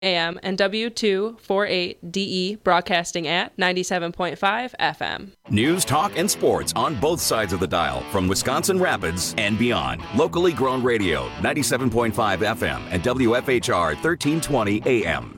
AM and W248DE broadcasting at 97.5 FM. News, talk, and sports on both sides of the dial from Wisconsin Rapids and beyond. Locally grown radio, 97.5 FM and WFHR 1320 AM.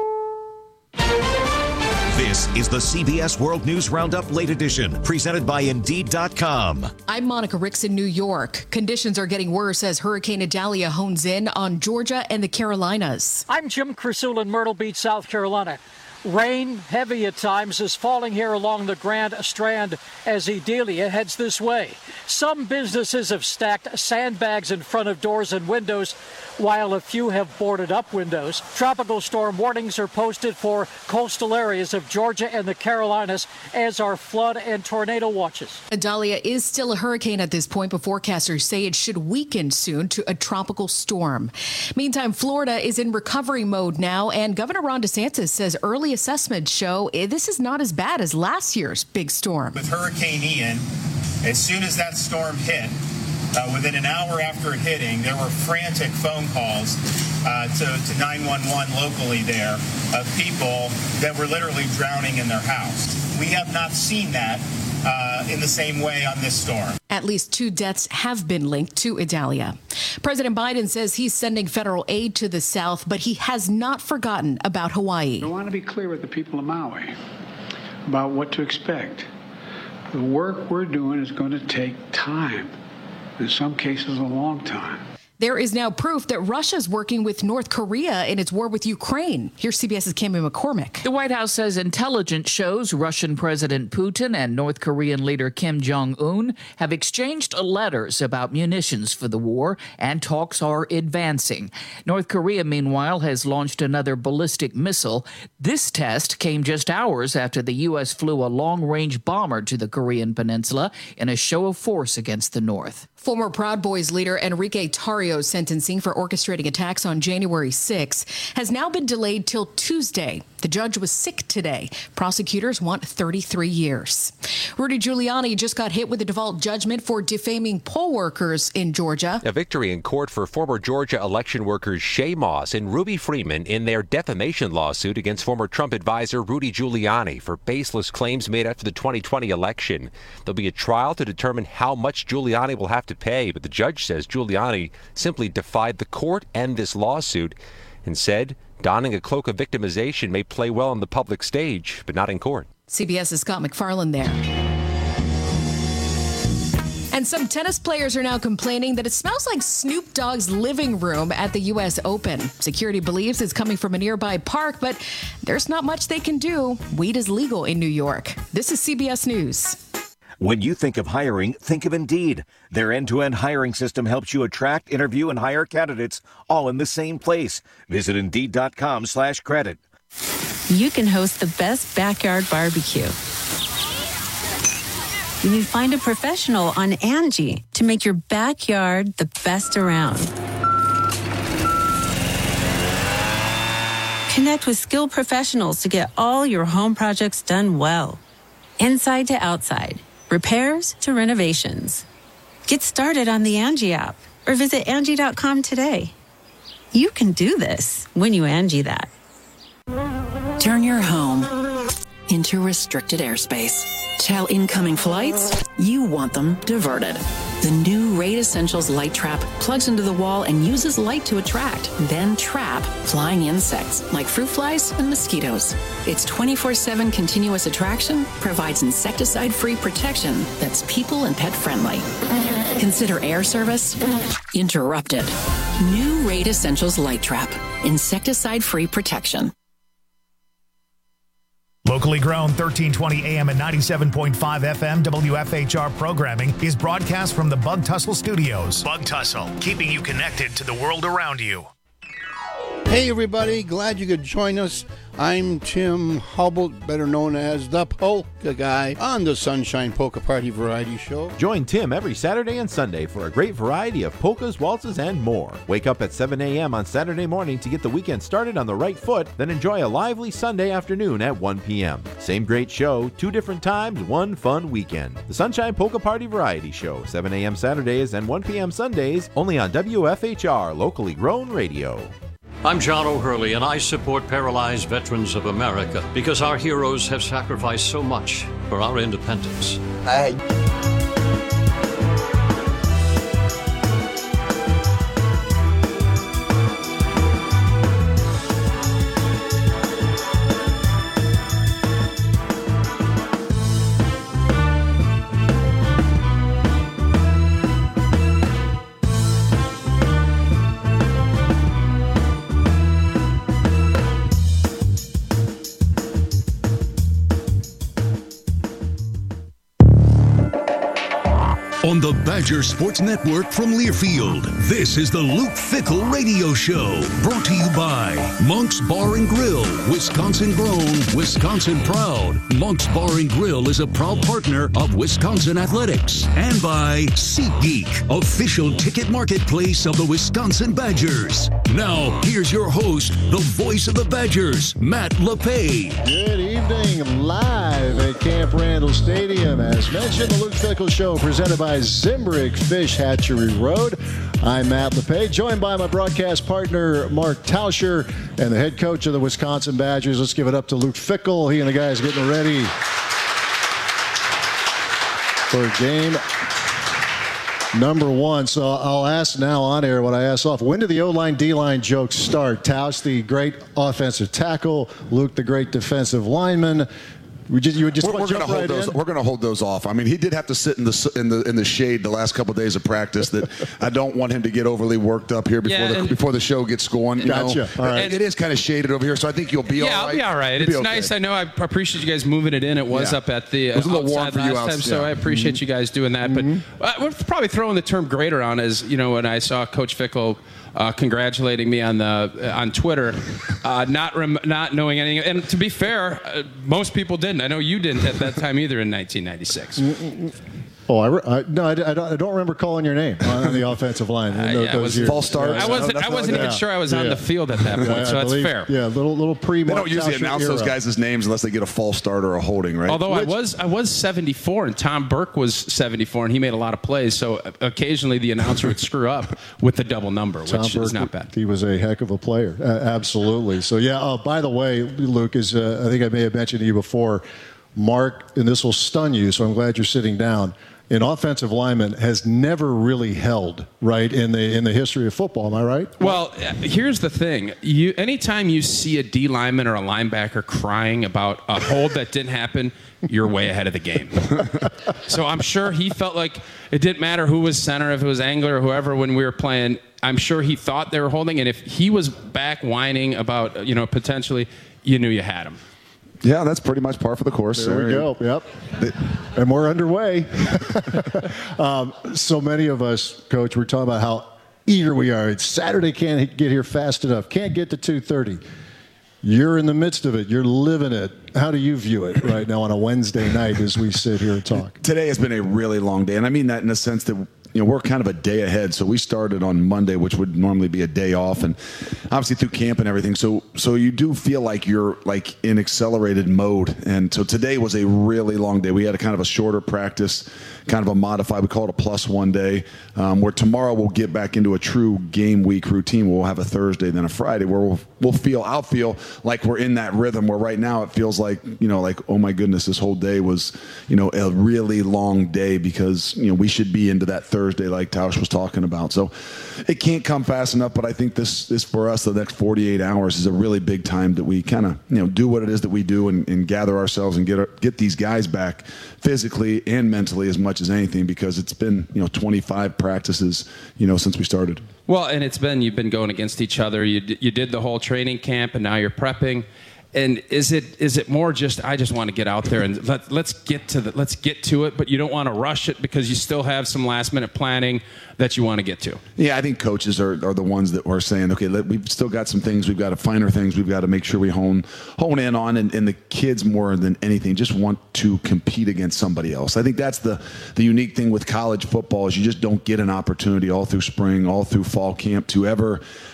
This is the CBS World News Roundup Late Edition, presented by Indeed.com. I'm Monica Ricks in New York. Conditions are getting worse as Hurricane Idalia hones in on Georgia and the Carolinas. I'm Jim Crusoe in Myrtle Beach, South Carolina. Rain, heavy at times, is falling here along the Grand Strand as Idalia heads this way. Some businesses have stacked sandbags in front of doors and windows, while a few have boarded up windows. Tropical storm warnings are posted for coastal areas of Georgia and the Carolinas, as are flood and tornado watches. Idalia is still a hurricane at this point, but forecasters say it should weaken soon to a tropical storm. Meantime, Florida is in recovery mode now, and Governor Ron DeSantis says early assessments show this is not as bad as last year's big storm. With Hurricane Ian, as soon as that storm hit, within an hour after it hitting, there were frantic phone calls to 911 locally there of people that were literally drowning in their house. We have not seen that in the same way on this storm. At least 2 deaths have been linked to Idalia. President Biden says he's sending federal aid to the South, but he has not forgotten about Hawaii. I want to be clear with the people of Maui about what to expect. The work we're doing is going to take time, in some cases a long time. There is now proof that Russia's working with North Korea in its war with Ukraine. Here's CBS's Cameron McCormick. The White House says intelligence shows Russian President Putin and North Korean leader Kim Jong-un have exchanged letters about munitions for the war, and talks are advancing. North Korea, meanwhile, has launched another ballistic missile. This test came just hours after the U.S. flew a long-range bomber to the Korean peninsula in a show of force against the North. Former Proud Boys leader Enrique Tarrio's sentencing for orchestrating attacks on January 6 has now been delayed till Tuesday. The judge was sick today. Prosecutors want 33 years. Rudy Giuliani just got hit with a default judgment for defaming poll workers in Georgia. A victory in court for former Georgia election workers Shay Moss and Ruby Freeman in their defamation lawsuit against former Trump advisor Rudy Giuliani for baseless claims made after the 2020 election. There'll be a trial to determine how much Giuliani will have to pay, but the judge says Giuliani simply defied the court and this lawsuit and said donning a cloak of victimization may play well on the public stage, but not in court. CBS's Scott McFarland there. And some tennis players are now complaining that it smells like Snoop Dogg's living room at the U.S. Open. Security believes it's coming from a nearby park, but there's not much they can do. Weed is legal in New York. This is CBS News. When you think of hiring, think of Indeed. Their end-to-end hiring system helps you attract, interview, and hire candidates all in the same place. Visit Indeed.com/credit. You can host the best backyard barbecue. You find a professional on Angie to make your backyard the best around. Connect with skilled professionals to get all your home projects done well. Inside to outside. Repairs to renovations. Get started on the Angie app or visit Angie.com today. You can do this when you Angie that. Turn your home into restricted airspace. Tell incoming flights you want them diverted. The new Raid Essentials Light Trap plugs into the wall and uses light to attract, then trap flying insects like fruit flies and mosquitoes. Its 24/7 continuous attraction provides insecticide-free protection that's people and pet friendly. Consider air service interrupted. New Raid Essentials Light Trap. Insecticide-free protection. Locally grown 1320 AM and 97.5 FM WFHR programming is broadcast from the Bug Tussle Studios. Bug Tussle, keeping you connected to the world around you. Hey everybody, glad you could join us. I'm Tim Hubble, better known as the Polka Guy, on the Sunshine Polka Party Variety Show. Join Tim every Saturday and Sunday for a great variety of polkas, waltzes, and more. Wake up at 7 a.m. on Saturday morning to get the weekend started on the right foot, then enjoy a lively Sunday afternoon at 1 p.m. Same great show, 2 different times, 1 fun weekend. The Sunshine Polka Party Variety Show, 7 a.m. Saturdays and 1 p.m. Sundays, only on WFHR, locally grown radio. I'm John O'Hurley, and I support Paralyzed Veterans of America because our heroes have sacrificed so much for our independence. On the Badger Sports Network from Learfield, this is the Luke Fickell Radio Show, brought to you by Monk's Bar and Grill, Wisconsin grown, Wisconsin proud. Monk's Bar and Grill is a proud partner of Wisconsin Athletics. And by SeatGeek, official ticket marketplace of the Wisconsin Badgers. Now, here's your host, the voice of the Badgers, Matt LePay. Good evening, live at Camp Randall Stadium. As mentioned, the Luke Fickell Show, presented by Zimbrick Fish Hatchery Road. I'm Matt LePay, joined by my broadcast partner, Mark Tauscher, and the head coach of the Wisconsin Badgers. Let's give it up to Luke Fickell. He and the guys getting ready for game number one. So I'll ask now on air what I asked off. When do the O-line, D-line jokes start? Tausch, the great offensive tackle. Luke, the great defensive lineman. We're going to hold those off. I mean, he did have to sit in the shade the last couple of days of practice. That I don't want him to get overly worked up here before the show gets going. Gotcha. All right. It is kind of shaded over here, so I think you'll be all right. Yeah, I'll be all right. It's nice. I know. I appreciate you guys moving it in. It was up at the it was a little warm for you last time, so I appreciate you guys doing that. But we're probably throwing the term great around, as you know, when I saw Coach Fickell congratulating me on Twitter, not knowing anything. And to be fair, most people didn't. I know you didn't at that time either in 1996. Oh, I don't remember calling your name on the offensive line. False start. I wasn't even sure I was on the field at that point, so that's fair. Yeah, little pre. They don't usually announce those guys' names unless they get a false start or a holding, right? Although I was 74, and Tom Burke was 74, and he made a lot of plays. So occasionally the announcer would screw up with the double number, which is not bad. He was a heck of a player, absolutely. So yeah. By the way, Luke, I think I may have mentioned to you before, Mark, and this will stun you, so I'm glad you're sitting down. An offensive lineman has never really held, right, in the history of football. Am I right? Well, here's the thing. Anytime you see a D lineman or a linebacker crying about a hold that didn't happen, you're way ahead of the game. So I'm sure he felt like it didn't matter who was center, if it was Angler or whoever when we were playing. I'm sure he thought they were holding, and if he was back whining about, potentially, you knew you had him. Yeah, that's pretty much par for the course. There we go. Yep. And we're underway. So many of us, Coach, we're talking about how eager we are. It's Saturday, can't get here fast enough. Can't get to 2:30. You're in the midst of it. You're living it. How do you view it right now on a Wednesday night as we sit here and talk? Today has been a really long day, and I mean that in the sense that we're kind of a day ahead. So we started on Monday, which would normally be a day off, and obviously through camp and everything. So you do feel like you're like in accelerated mode. And so today was a really long day. We had a kind of a shorter practice, kind of a modified, we call it a +1 day, where tomorrow we'll get back into a true game week routine. We'll have a Thursday, then a Friday, where I'll feel like we're in that rhythm where right now it feels like, oh my goodness, this whole day was, a really long day because, we should be into that Thursday like Tausch was talking about. So it can't come fast enough, but I think this for us, the next 48 hours is a really big time that we kind of, do what it is that we do and gather ourselves and get these guys back physically and mentally as much as anything, because it's been, 25 practices, since we started. Well, and you've been going against each other. You did the whole training camp, and now you're prepping. And is it more just I just want to get out there and let's get to it, but you don't want to rush it because you still have some last minute planning that you want to get to? Yeah, I think coaches are the ones that are saying, okay, we've still got some things, we've got to finer things, we've got to make sure we hone in on, and the kids more than anything just want to compete against somebody else. I think that's the unique thing with college football is you just don't get an opportunity all through spring, all through fall camp to ever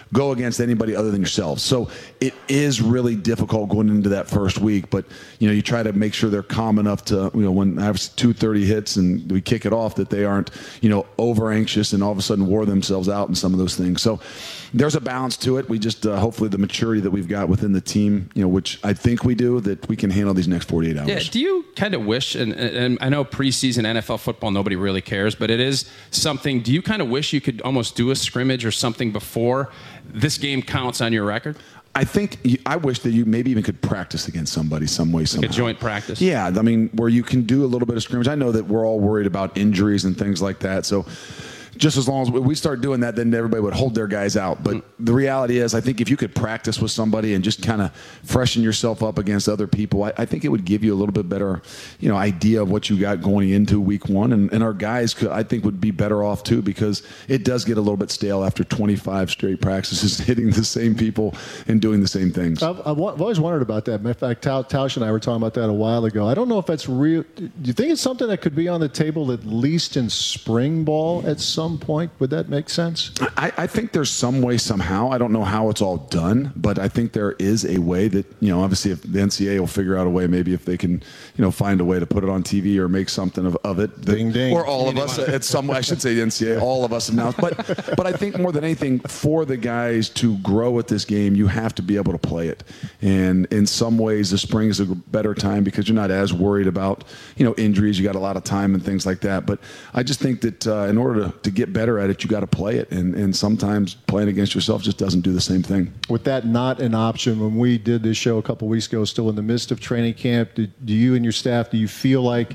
go against anybody other than yourselves. So it is really difficult going into that first week, but you try to make sure they're calm enough to, when I have 2:30 hits and we kick it off, that they aren't, over anxious and all of a sudden wore themselves out in some of those things. So there's a balance to it. We just hopefully the maturity that we've got within the team, which I think we do, that we can handle these next 48 hours. Yeah. Do you kind of wish, and I know preseason NFL football, nobody really cares, but it is something, do you kind of wish you could almost do a scrimmage or something before this game counts on your record? I wish that you maybe even could practice against somebody some way, somehow. Like a joint practice? Yeah, I mean, where you can do a little bit of scrimmage. I know that we're all worried about injuries and things like that, so just as long as we start doing that, then everybody would hold their guys out. But the reality is, I think if you could practice with somebody and just kind of freshen yourself up against other people, I think it would give you a little bit better, idea of what you got going into week one. And our guys I think would be better off too, because it does get a little bit stale after 25 straight practices, hitting the same people and doing the same things. I've always wondered about that. In fact, Tausch and I were talking about that a while ago. I don't know if that's real. Do you think it's something that could be on the table at least in spring ball at some point? Would that make sense? I think there's some way somehow. I don't know how it's all done, but I think there is a way that, obviously if the NCAA will figure out a way, maybe if they can, find a way to put it on TV or make something of it. Ding, ding. Or all of us at some, I should say the NCAA, all of us now. But I think more than anything, for the guys to grow at this game, you have to be able to play it. And in some ways, the spring is a better time because you're not as worried about, injuries. You got a lot of time and things like that. But I just think that in order to get better at it, you got to play it, and sometimes playing against yourself just doesn't do the same thing. With that not an option, when we did this show a couple weeks ago, still in the midst of training camp, do you and your staff, do you feel like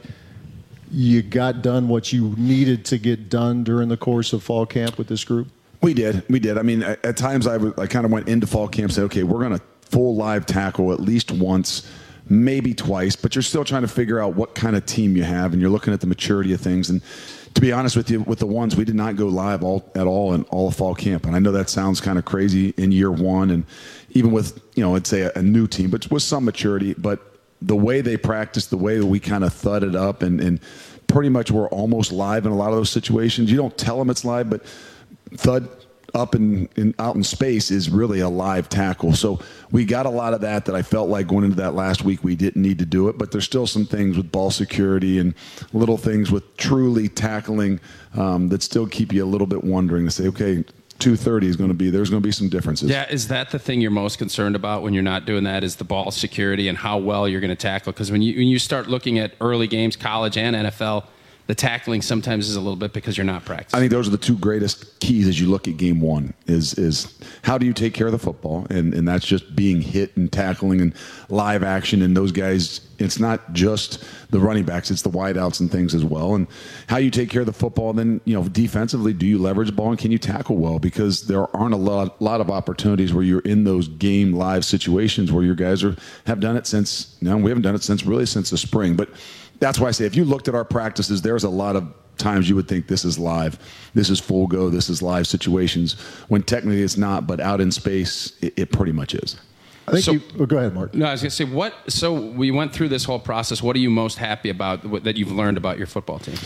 you got done what you needed to get done during the course of fall camp with this group? We did. I mean, at times I kind of went into fall camp and said, okay, we're going to full live tackle at least once, maybe twice, but you're still trying to figure out what kind of team you have, and you're looking at the maturity of things. And to be honest with you, with the ones, we did not go live at all in all of fall camp. And I know that sounds kind of crazy in year one, and even with, I'd say a new team, but with some maturity. But the way they practiced, the way that we kind of thudded up, and pretty much we're almost live in a lot of those situations. You don't tell them it's live, but thud up and out in space is really a live tackle. So we got a lot of that I felt like going into that last week we didn't need to do it, but there's still some things with ball security and little things with truly tackling that still keep you a little bit wondering to say, okay, 230 is there's going to be some differences. Yeah, is that the thing you're most concerned about when you're not doing that, is the ball security and how well you're going to tackle? Because when you start looking at early games, college and NFL, the tackling sometimes is a little bit because you're not practicing. I think those are the two greatest keys as you look at game one is how do you take care of the football? And that's just being hit and tackling and live action. And those guys, it's not just the running backs, it's the wideouts and things as well. And how you take care of the football. And then, defensively, do you leverage the ball and can you tackle well? Because there aren't a lot of opportunities where you're in those game live situations where your guys have done it since, we haven't done it since the spring. But that's why I say if you looked at our practices, there's a lot of times you would think this is live, this is full go, this is live situations, when technically it's not, but out in space, it pretty much is. I think go ahead, Mark. No, I was going to say, so we went through this whole process. What are you most happy about that you've learned about your football team?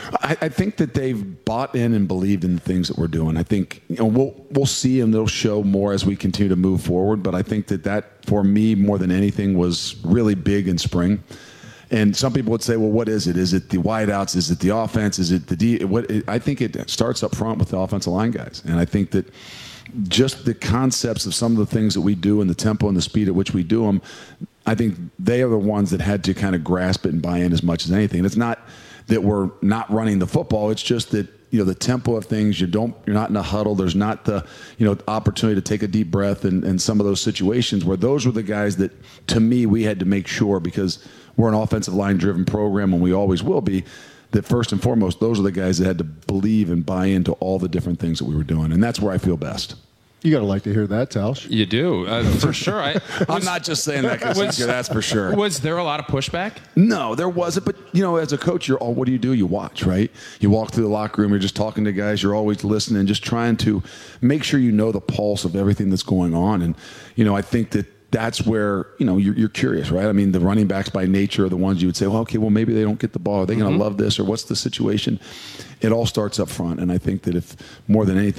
I think that they've bought in and believed in the things that we're doing. I think we'll see, and they'll show more as we continue to move forward. But I think that for me, more than anything, was really big in spring. And some people would say, well, what is it? Is it the wideouts? Is it the offense? Is it the D? I think it starts up front with the offensive line guys. And I think that just the concepts of some of the things that we do and the tempo and the speed at which we do them, I think they are the ones that had to kind of grasp it and buy in as much as anything. And it's not that we're not running the football. It's just that, the tempo of things, you're not in a huddle. There's not the, opportunity to take a deep breath and some of those situations where those were the guys that, to me, we had to make sure, because we're an offensive line driven program and we always will be, that first and foremost, those are the guys that had to believe and buy into all the different things that we were doing. And that's where I feel best. You got to like to hear that, Tausch. You do, for sure. I'm not just saying that because that's for sure. Was there a lot of pushback? No, there wasn't. But, as a coach, what do? You watch, right? You walk through the locker room, you're just talking to guys, you're always listening, just trying to make sure you know the pulse of everything that's going on. And, I think that's where, you're curious, right? I mean, the running backs by nature are the ones you would say, well, okay, well, maybe they don't get the ball. Are they going to love this, or what's the situation? It all starts up front. And I think that if more than anything,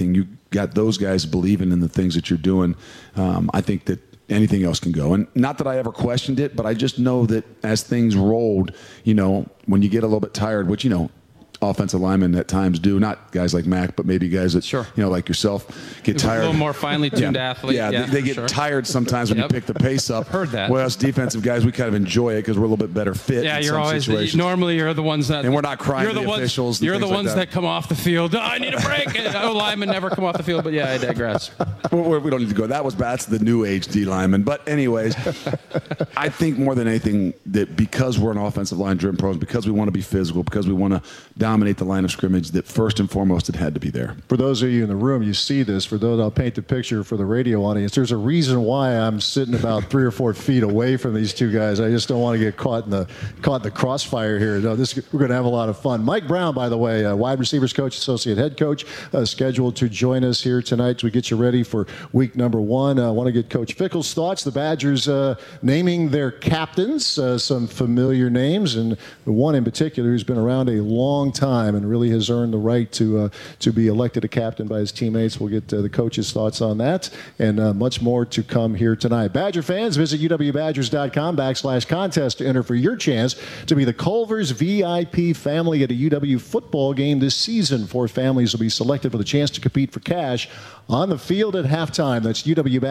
got those guys believing in the things that you're doing, I think that anything else can go. And not that I ever questioned it, but I just know that as things rolled, when you get a little bit tired, which, offensive linemen at times do, not guys like Mac, but maybe guys that, like yourself, get tired. A little more finely tuned athlete. Yeah, they get tired sometimes when you pick the pace up. Heard that. Well, us defensive guys, we kind of enjoy it because we're a little bit better fit. Yeah, in you're some always situations. Normally you're the ones that, and we're not crying to the officials. You're the ones that come off the field. Oh, I need a break. Linemen never come off the field, but yeah, I digress. We don't need to go. That's the new age D lineman. But anyways, I think more than anything that because we're an offensive line driven pros, because we want to be physical, because we want to dominate the line of scrimmage, that first and foremost it had to be there. For those of you in the room, you see this. For those, I'll paint the picture for the radio audience. There's a reason why I'm sitting about 3 or 4 feet away from these two guys. I just don't want to get caught in the crossfire here. No, we're going to have a lot of fun. Mike Brown, by the way, wide receivers coach, associate head coach, scheduled to join us here tonight as we get you ready for week number 1. I want to get Coach Fickell's thoughts. The Badgers naming their captains, some familiar names, and the one in particular who's been around a long time and really has earned the right to be elected a captain by his teammates. We'll get the coach's thoughts on that and much more to come here tonight. Badger fans, visit uwbadgers.com/contest to enter for your chance to be the Culver's VIP family at a UW football game this season. 4 families will be selected for the chance to compete for cash on the field at halftime. That's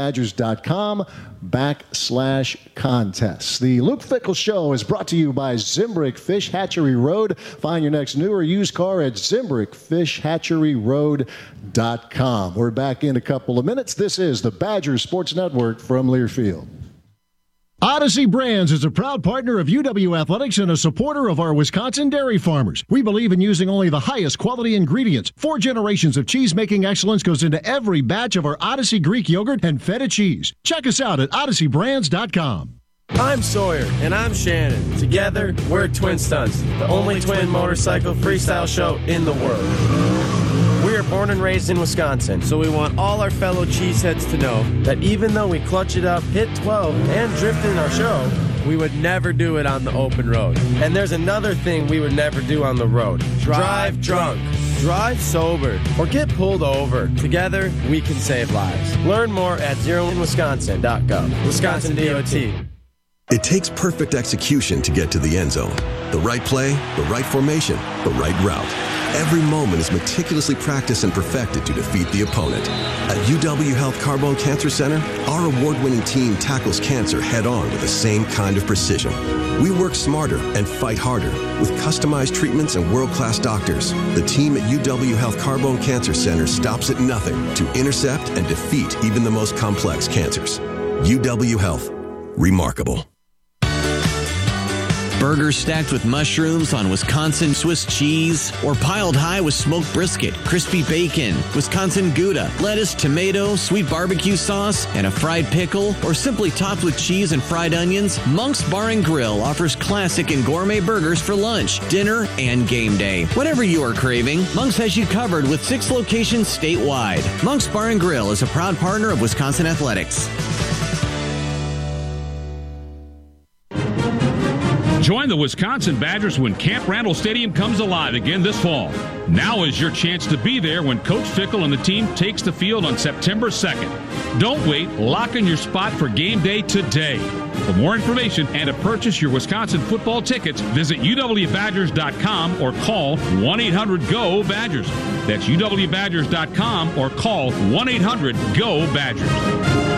uwbadgers.com/contest. The Luke Fickell Show is brought to you by Zimbrick Fish Hatchery Road. Find your next new or used car at ZimbrickFishHatcheryRoad.com. We're back in a couple of minutes. This is the Badger Sports Network from Learfield. Odyssey Brands is a proud partner of UW Athletics and a supporter of our Wisconsin dairy farmers. We believe in using only the highest quality ingredients. 4 generations of cheese-making excellence goes into every batch of our Odyssey Greek yogurt and feta cheese. Check us out at OdysseyBrands.com. I'm Sawyer, and I'm Shannon. Together, we're Twin Stunts, the only twin motorcycle freestyle show in the world. We are born and raised in Wisconsin, so we want all our fellow cheeseheads to know that even though we clutch it up, hit 12, and drift in our show, we would never do it on the open road. And there's another thing we would never do on the road. Drive drunk. Drive sober. Or get pulled over. Together, we can save lives. Learn more at zeroinwisconsin.gov. Wisconsin DOT. It takes perfect execution to get to the end zone. The right play, the right formation, the right route. Every moment is meticulously practiced and perfected to defeat the opponent. At UW Health Carbone Cancer Center, our award-winning team tackles cancer head-on with the same kind of precision. We work smarter and fight harder with customized treatments and world-class doctors. The team at UW Health Carbone Cancer Center stops at nothing to intercept and defeat even the most complex cancers. UW Health. Remarkable. Burgers stacked with mushrooms on Wisconsin Swiss cheese, or piled high with smoked brisket, crispy bacon, Wisconsin Gouda, lettuce, tomato, sweet barbecue sauce, and a fried pickle, or simply topped with cheese and fried onions, Monk's Bar and Grill offers classic and gourmet burgers for lunch, dinner, and game day. Whatever you are craving, Monk's has you covered with 6 locations statewide. Monk's Bar and Grill is a proud partner of Wisconsin Athletics. Join the Wisconsin Badgers when Camp Randall Stadium comes alive again this fall. Now is your chance to be there when Coach Fickell and the team takes the field on September 2nd. Don't wait. Lock in your spot for game day today. For more information and to purchase your Wisconsin football tickets, visit uwbadgers.com or call 1-800-GO-BADGERS. That's uwbadgers.com or call 1-800-GO-BADGERS.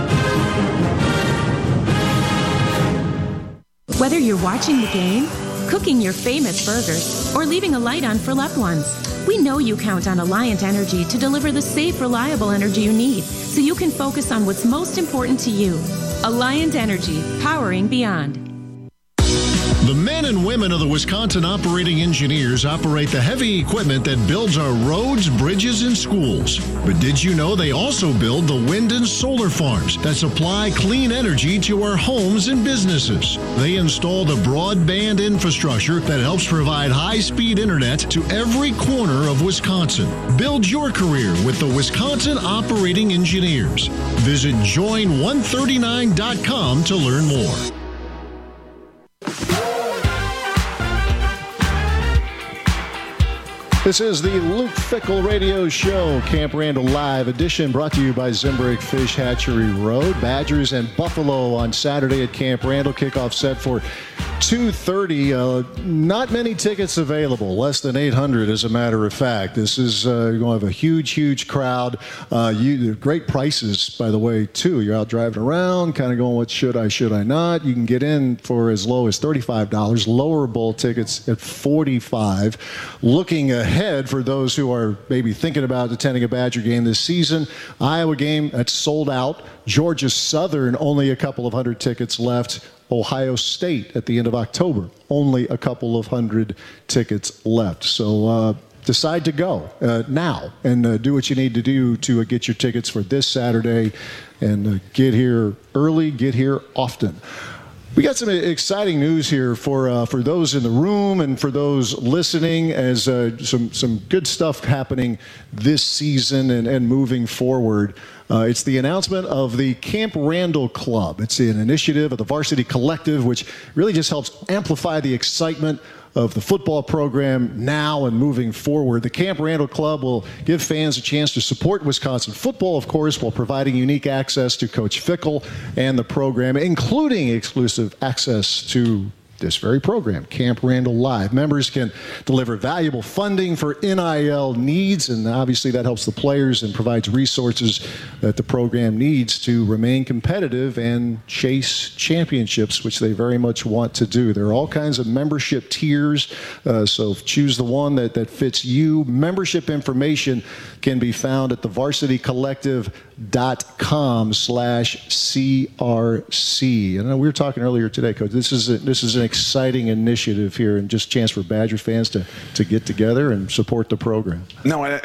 Whether you're watching the game, cooking your famous burgers, or leaving a light on for loved ones, we know you count on Alliant Energy to deliver the safe, reliable energy you need so you can focus on what's most important to you. Alliant Energy, powering beyond. The men and women of the Wisconsin Operating Engineers operate the heavy equipment that builds our roads, bridges, and schools. But did you know they also build the wind and solar farms that supply clean energy to our homes and businesses? They install the broadband infrastructure that helps provide high-speed internet to every corner of Wisconsin. Build your career with the Wisconsin Operating Engineers. Visit join139.com to learn more. This is the Luke Fickell Radio Show, Camp Randall Live edition, brought to you by Zimbrick Fish Hatchery Road. Badgers and Buffalo on Saturday at Camp Randall. Kickoff set for 2:30. Not many tickets available, less than 800 as a matter of fact. This is going to have a huge crowd. Great prices, by the way, too. You're out driving around, kind of going, what should I not? You can get in for as low as $35. Lower bowl tickets at $45. Looking ahead for those who are maybe thinking about attending a Badger game this season, Iowa game, that's sold out. Georgia Southern, only a couple of hundred tickets left. Ohio State at the end of October, only a couple of hundred tickets left. So decide to go now and do what you need to do to get your tickets for this Saturday and get here early, get here often. We got some exciting news here for those in the room and for those listening, as some good stuff happening this season and moving forward. It's the announcement of the Camp Randall Club. It's an initiative of the Varsity Collective, which really just helps amplify the excitement of the football program now and moving forward. The Camp Randall Club will give fans a chance to support Wisconsin football, of course, while providing unique access to Coach Fickell and the program, including exclusive access to this very program, Camp Randall Live. Members can deliver valuable funding for NIL needs, and obviously that helps the players and provides resources that the program needs to remain competitive and chase championships, which they very much want to do. There are all kinds of membership tiers, so choose the one that fits you. Membership information can be found at thevarsitycollective.com/CRC. And we were talking earlier today, Coach, this is an exciting initiative here and just a chance for Badger fans to get together and support the program. No, and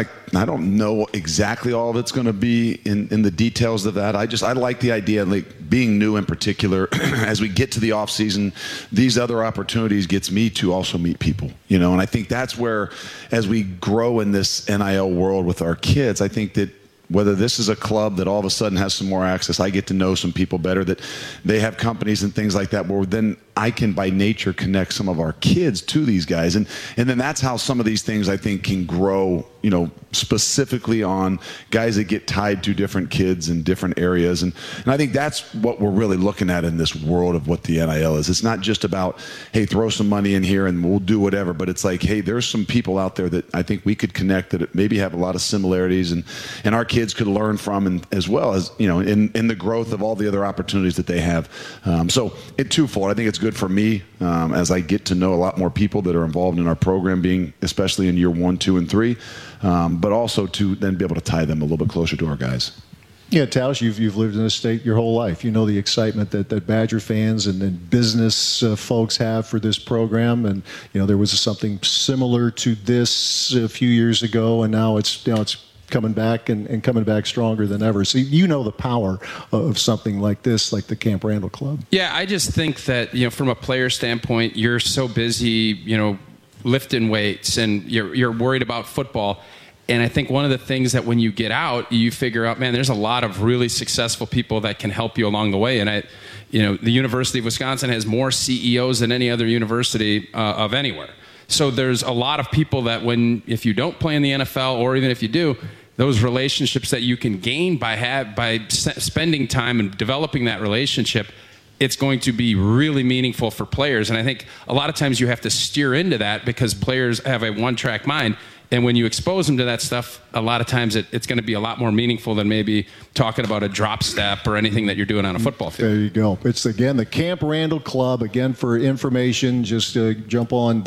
I don't know exactly all of it's going to be in the details of that. I like the idea, like being new in particular, as we get to the off season, these other opportunities gets me to also meet people, and I think that's where, as we grow in this NIL world with our kids, I think that whether this is a club that all of a sudden has some more access, I get to know some people better, that they have companies and things like that, where then I can by nature connect some of our kids to these guys. And then that's how some of these things I think can grow, specifically on guys that get tied to different kids in different areas. And I think that's what we're really looking at in this world of what the NIL is. It's not just about, hey, throw some money in here and we'll do whatever, but it's like, hey, there's some people out there that I think we could connect that maybe have a lot of similarities and our kids could learn from, and as well as, in the growth of all the other opportunities that they have. So it's twofold. I think it's good for me as I get to know a lot more people that are involved in our program, being especially in year 1, 2, and 3, but also to then be able to tie them a little bit closer to our guys. Yeah, Talis, you've lived in this state your whole life. You know the excitement that Badger fans and business folks have for this program. And, there was something similar to this a few years ago, and now it's coming back and coming back stronger than ever. So the power of something like this, like the Camp Randall Club. Yeah, I just think that, from a player standpoint, you're so busy, lifting weights and you're worried about football. And I think one of the things that when you get out, you figure out, man, there's a lot of really successful people that can help you along the way. And the University of Wisconsin has more CEOs than any other university of anywhere. So there's a lot of people that if you don't play in the NFL, or even if you do, those relationships that you can gain by spending time and developing that relationship, it's going to be really meaningful for players. And I think a lot of times you have to steer into that because players have a one-track mind. And when you expose them to that stuff, a lot of times it's going to be a lot more meaningful than maybe talking about a drop step or anything that you're doing on a football field. There you go. It's, again, the Camp Randall Club. Again, for information, just jump on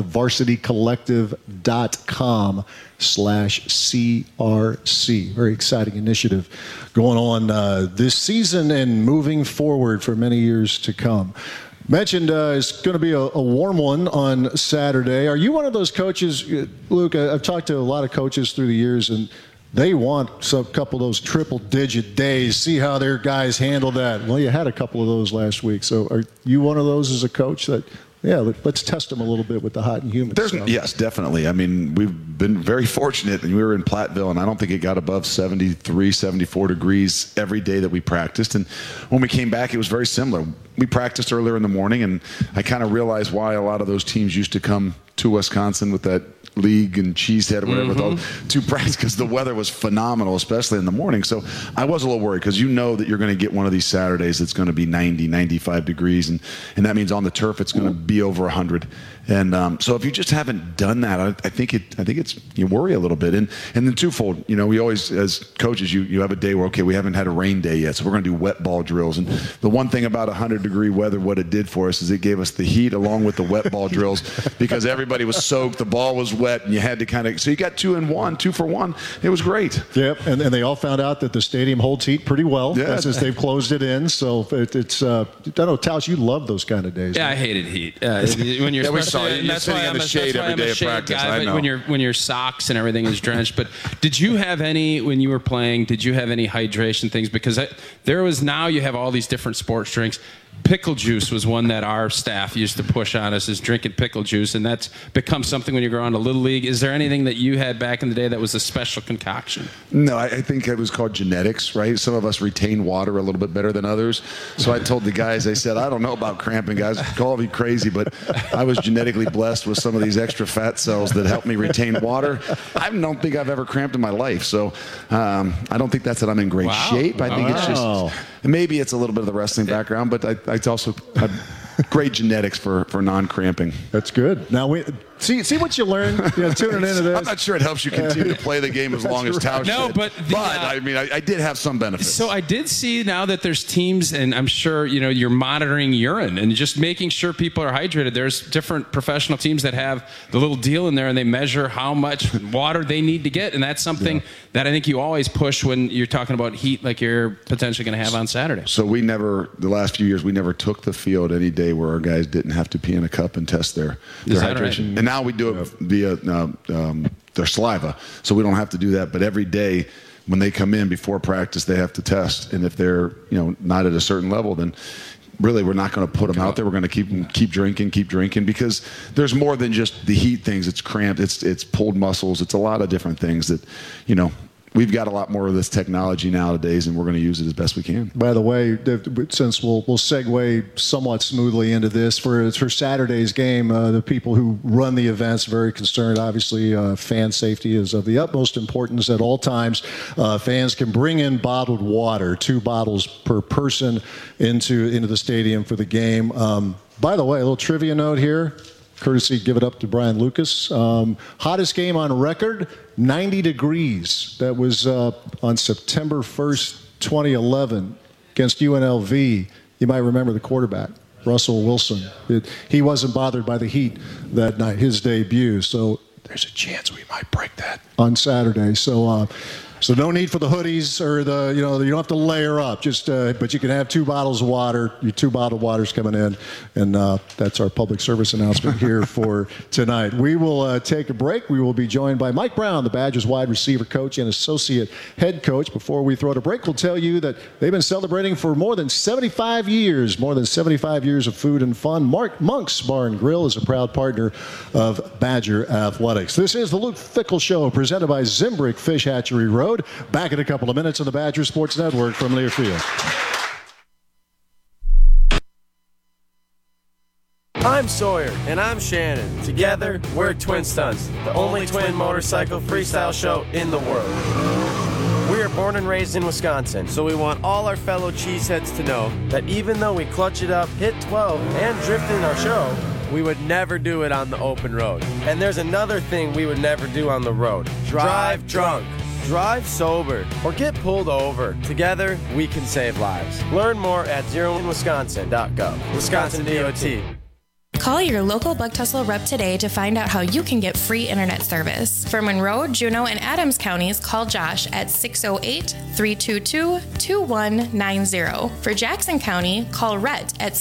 thevarsitycollective.com/CRC. Very exciting initiative going on this season and moving forward for many years to come. Mentioned it's going to be a warm one on Saturday. Are you one of those coaches, Luke? I've talked to a lot of coaches through the years, and they want a couple of those triple-digit days, see how their guys handle that. Well, you had a couple of those last week. So are you one of those as a coach that Yeah, let's test them a little bit with the hot and humid stuff. Yes, definitely. I mean, we've been very fortunate, and we were in Platteville, and I don't think it got above 73, 74 degrees every day that we practiced. And when we came back, it was very similar. We practiced earlier in the morning, and I kind of realized why a lot of those teams used to come to Wisconsin with that league and Cheesehead or whatever, with all to practice, because the weather was phenomenal, especially in the morning. So I was a little worried, because you know that you're going to get one of these Saturdays that's going to be 90, 95 degrees, and that means on the turf it's going to be over 100. And so if you just haven't done that, I think it's you worry a little bit. And then twofold, you know, we always, as coaches, you have a day where, okay, we haven't had a rain day yet, so we're going to do wet ball drills. And the one thing about 100-degree weather, what it did for us is it gave us the heat along with the wet ball drills, because everybody was soaked, the ball was wet, and you had to kind of, so you got 2 for 1. It was great. Yep, and they all found out that the stadium holds heat pretty well. Yeah. Since they've closed it in. So it's I don't know, Taos, you love those kind of days. Yeah, right? I hated heat. When you're you're sitting in the shade every day of practice. I know. When your socks and everything is drenched. But did you have any, when you were playing, did you have any hydration things? Because now you have all these different sports drinks. Pickle juice was one that our staff used to push on us, is drinking pickle juice, and that's become something when you go on to Little League. Is there anything that you had back in the day that was a special concoction? No, I think it was called genetics, right? Some of us retain water a little bit better than others. So I told the guys, I said, I don't know about cramping, guys. Call me crazy, but I was genetically blessed with some of these extra fat cells that help me retain water. I don't think I've ever cramped in my life. So I don't think that's that I'm in great shape. I think it's just, maybe it's a little bit of the wrestling background, but it's also great genetics for non-cramping. That's good. Now we see what you learn. Tuning into this. I'm not sure it helps you continue to play the game as long as Tausch did. But I mean, I did have some benefits. So I did see now that there's teams, and I'm sure you're monitoring urine and just making sure people are hydrated. There's different professional teams that have the little deal in there, and they measure how much water they need to get, and that's something that I think you always push when you're talking about heat, like you're potentially going to have on Saturday. So the last few years, we never took the field any day where our guys didn't have to pee in a cup and test their hydration. Right? And now we do it via their saliva, so we don't have to do that. But every day when they come in before practice, they have to test. And if they're not at a certain level, then really we're not going to put them out there. We're going to keep drinking, because there's more than just the heat things. It's cramped, it's pulled muscles, it's a lot of different things that we've got a lot more of this technology nowadays, and we're going to use it as best we can. By the way, since we'll segue somewhat smoothly into this, for Saturday's game, the people who run the events very concerned. Obviously, fan safety is of the utmost importance at all times. Fans can bring in bottled water, 2 bottles per person into the stadium for the game. By the way, a little trivia note here. Courtesy, give it up to Brian Lucas. Hottest game on record, 90 degrees. That was on September 1st, 2011 against UNLV. You might remember the quarterback, Russell Wilson. He wasn't bothered by the heat that night, his debut. So there's a chance we might break that on Saturday. So no need for the hoodies or you don't have to layer up. But you can have 2 bottles of water. Your 2 bottled waters coming in, and that's our public service announcement here for tonight. We will take a break. We will be joined by Mike Brown, the Badgers wide receiver coach and associate head coach. Before we throw it a break, we'll tell you that they've been celebrating for more than 75 years of food and fun. Monk's Bar and Grill is a proud partner of Badger Athletics. This is the Luke Fickell Show, presented by Zimbrick Fish Hatchery Road. Back in a couple of minutes on the Badger Sports Network from Learfield. I'm Sawyer. And I'm Shannon. Together, we're Twin Stunts, the only twin motorcycle freestyle show in the world. We are born and raised in Wisconsin, so we want all our fellow cheeseheads to know that even though we clutch it up, hit 12, and drift in our show, we would never do it on the open road. And there's another thing we would never do on the road. Drive drunk. Drive sober, or get pulled over. Together, we can save lives. Learn more at zeroinwisconsin.gov. Wisconsin DOT. Call your local Bug Tussle rep today to find out how you can get free internet service. For Monroe, Juneau, and Adams counties, call Josh at 608-322-2190. For Jackson County, call Rhett at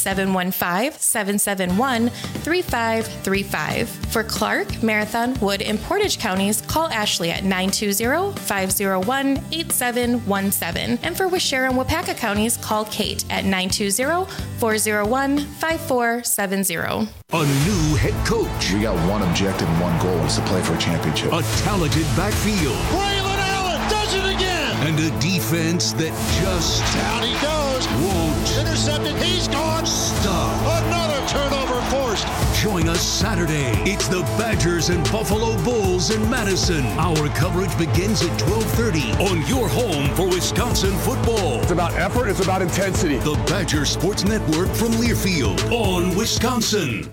715-771-3535. For Clark, Marathon, Wood, and Portage counties, call Ashley at 920-501-8717. And for Waushara and Wapaka counties, call Kate at 920-401-5470. A new head coach. We got one objective and one goal is to play for a championship. A talented backfield. Braylon Allen does it again. And a defense that just Down he goes. Won't. Intercepted. He's gone. Stop. Another turnover forced. Join us Saturday. It's the Badgers and Buffalo Bulls in Madison. Our coverage begins at 12:30 on your home for Wisconsin football. It's about effort. It's about intensity. The Badger Sports Network from Learfield on Wisconsin.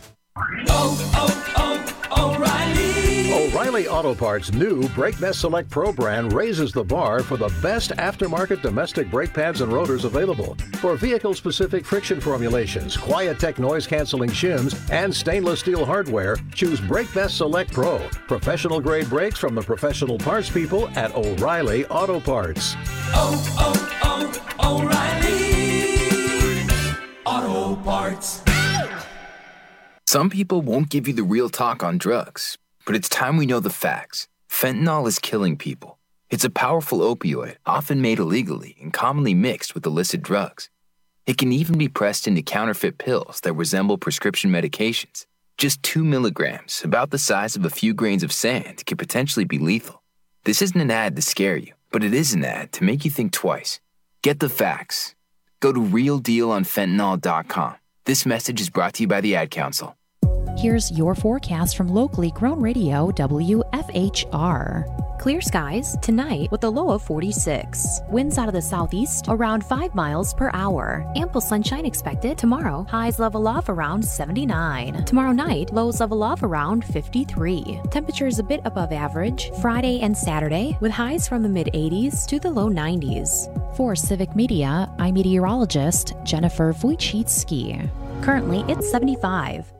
O'Reilly Auto Parts' new Brake Best Select Pro brand raises the bar for the best aftermarket domestic brake pads and rotors available. For vehicle-specific friction formulations, Quiet-Tech noise-canceling shims, and stainless steel hardware, choose Brake Best Select Pro. Professional-grade brakes from the professional parts people at O'Reilly Auto Parts. O'Reilly Auto Parts. Some people won't give you the real talk on drugs, but it's time we know the facts. Fentanyl is killing people. It's a powerful opioid, often made illegally and commonly mixed with illicit drugs. It can even be pressed into counterfeit pills that resemble prescription medications. Just 2 milligrams, about the size of a few grains of sand, can potentially be lethal. This isn't an ad to scare you, but it is an ad to make you think twice. Get the facts. Go to realdealonfentanyl.com. This message is brought to you by the Ad Council. Here's your forecast from locally grown radio WFHR. Clear skies tonight with a low of 46. Winds out of the southeast around 5 miles per hour. Ample sunshine expected tomorrow. Highs level off around 79. Tomorrow night, lows level off around 53. Temperatures a bit above average Friday and Saturday with highs from the mid-80s to the low 90s. For Civic Media, I'm meteorologist Jennifer Wojcicki. Currently, it's 75.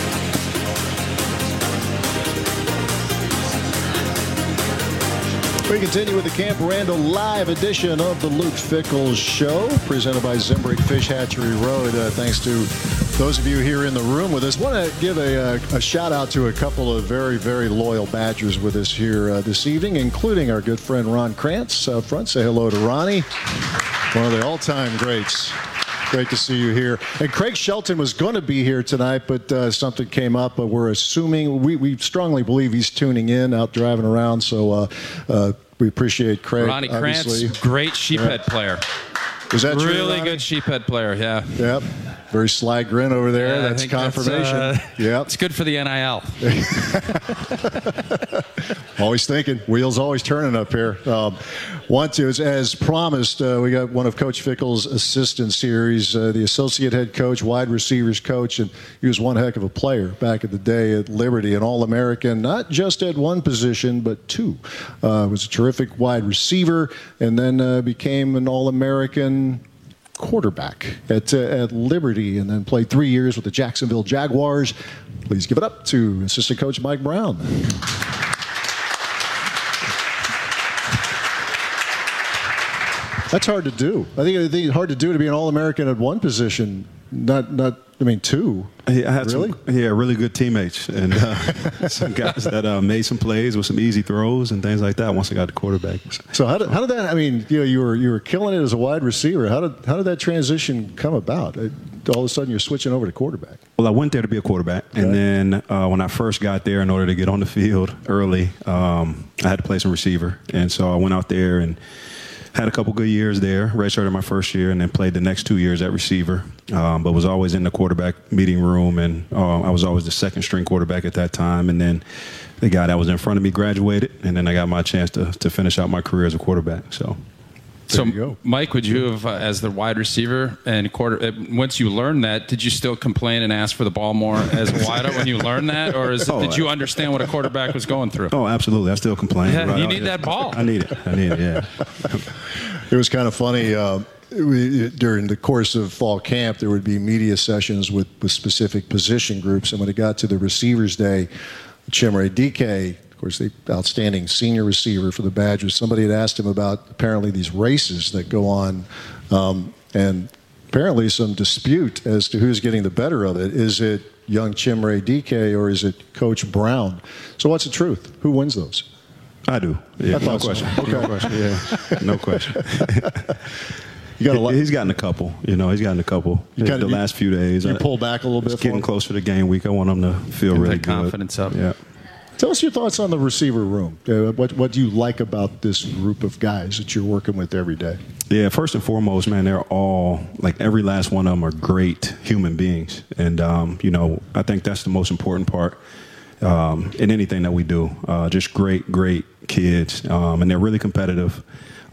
We continue with the Camp Randall live edition of the Luke Fickell Show, presented by Zimbrick Fish Hatchery Road. Thanks to those of you here in the room with us. Want to give a shout out to a couple of very, very loyal Badgers with us here this evening, including our good friend Ron Krantz out front. Say hello to Ronnie, one of the all-time greats. Great to see you here. And Craig Shelton was going to be here tonight, but something came up. We're assuming, we strongly believe he's tuning in, out driving around. So we appreciate Craig. Ronnie Krantz, great sheephead player. Was that really true, good sheephead player? Yeah. Yep. Very sly grin over there. Yeah, that's confirmation. Yep. It's good for the NIL. Always thinking. Wheels always turning up here. As promised, we got one of Coach Fickell's assistants here. He's the associate head coach, wide receivers coach, and he was one heck of a player back in the day at Liberty, an All-American, not just at one position, but two. Was a terrific wide receiver, and then became an All-American quarterback at Liberty, and then played 3 years with the Jacksonville Jaguars. Please give it up to assistant coach Mike Brown. That's hard to do. I think it's hard to do to be an All-American at one position, two. I had really? Really good teammates and some guys that made some plays with some easy throws and things like that once I got to quarterback. So how did that? You were killing it as a wide receiver. How did that transition come about? All of a sudden, you're switching over to quarterback. Well, I went there to be a quarterback, and then when I first got there, in order to get on the field early, I had to play some receiver, and so I went out there and had a couple good years there, redshirted my first year, and then played the next 2 years at receiver, but was always in the quarterback meeting room, and I was always the second string quarterback at that time. And then the guy that was in front of me graduated, and then I got my chance to finish out my career as a quarterback. So Mike, would you have, as the wide receiver and once you learned that, did you still complain and ask for the ball more as a wideout when you learned that, or did you understand what a quarterback was going through? Oh, absolutely. I still complain. Yeah, you need that ball. I need it. Yeah. It was kind of funny. During the course of fall camp, there would be media sessions with specific position groups, and when it got to the receivers' day, Chimere Dike, of course, the outstanding senior receiver for the Badgers, somebody had asked him about apparently these races that go on, and apparently some dispute as to who's getting the better of it. Is it young Chimere Dike or is it Coach Brown? So what's the truth? Who wins those? I do. Yeah, no so. question. Okay. No question. Yeah, no question. He's gotten a couple. He's gotten a couple the last few days. You pull back a little bit. It's getting closer to game week. I want him to feel really good. Confidence up. Yeah. Tell us your thoughts on the receiver room. What do you like about this group of guys that you're working with every day? Yeah, first and foremost, man, they're all, like every last one of them are great human beings. And, I think that's the most important part in anything that we do. Just great kids. And they're really competitive.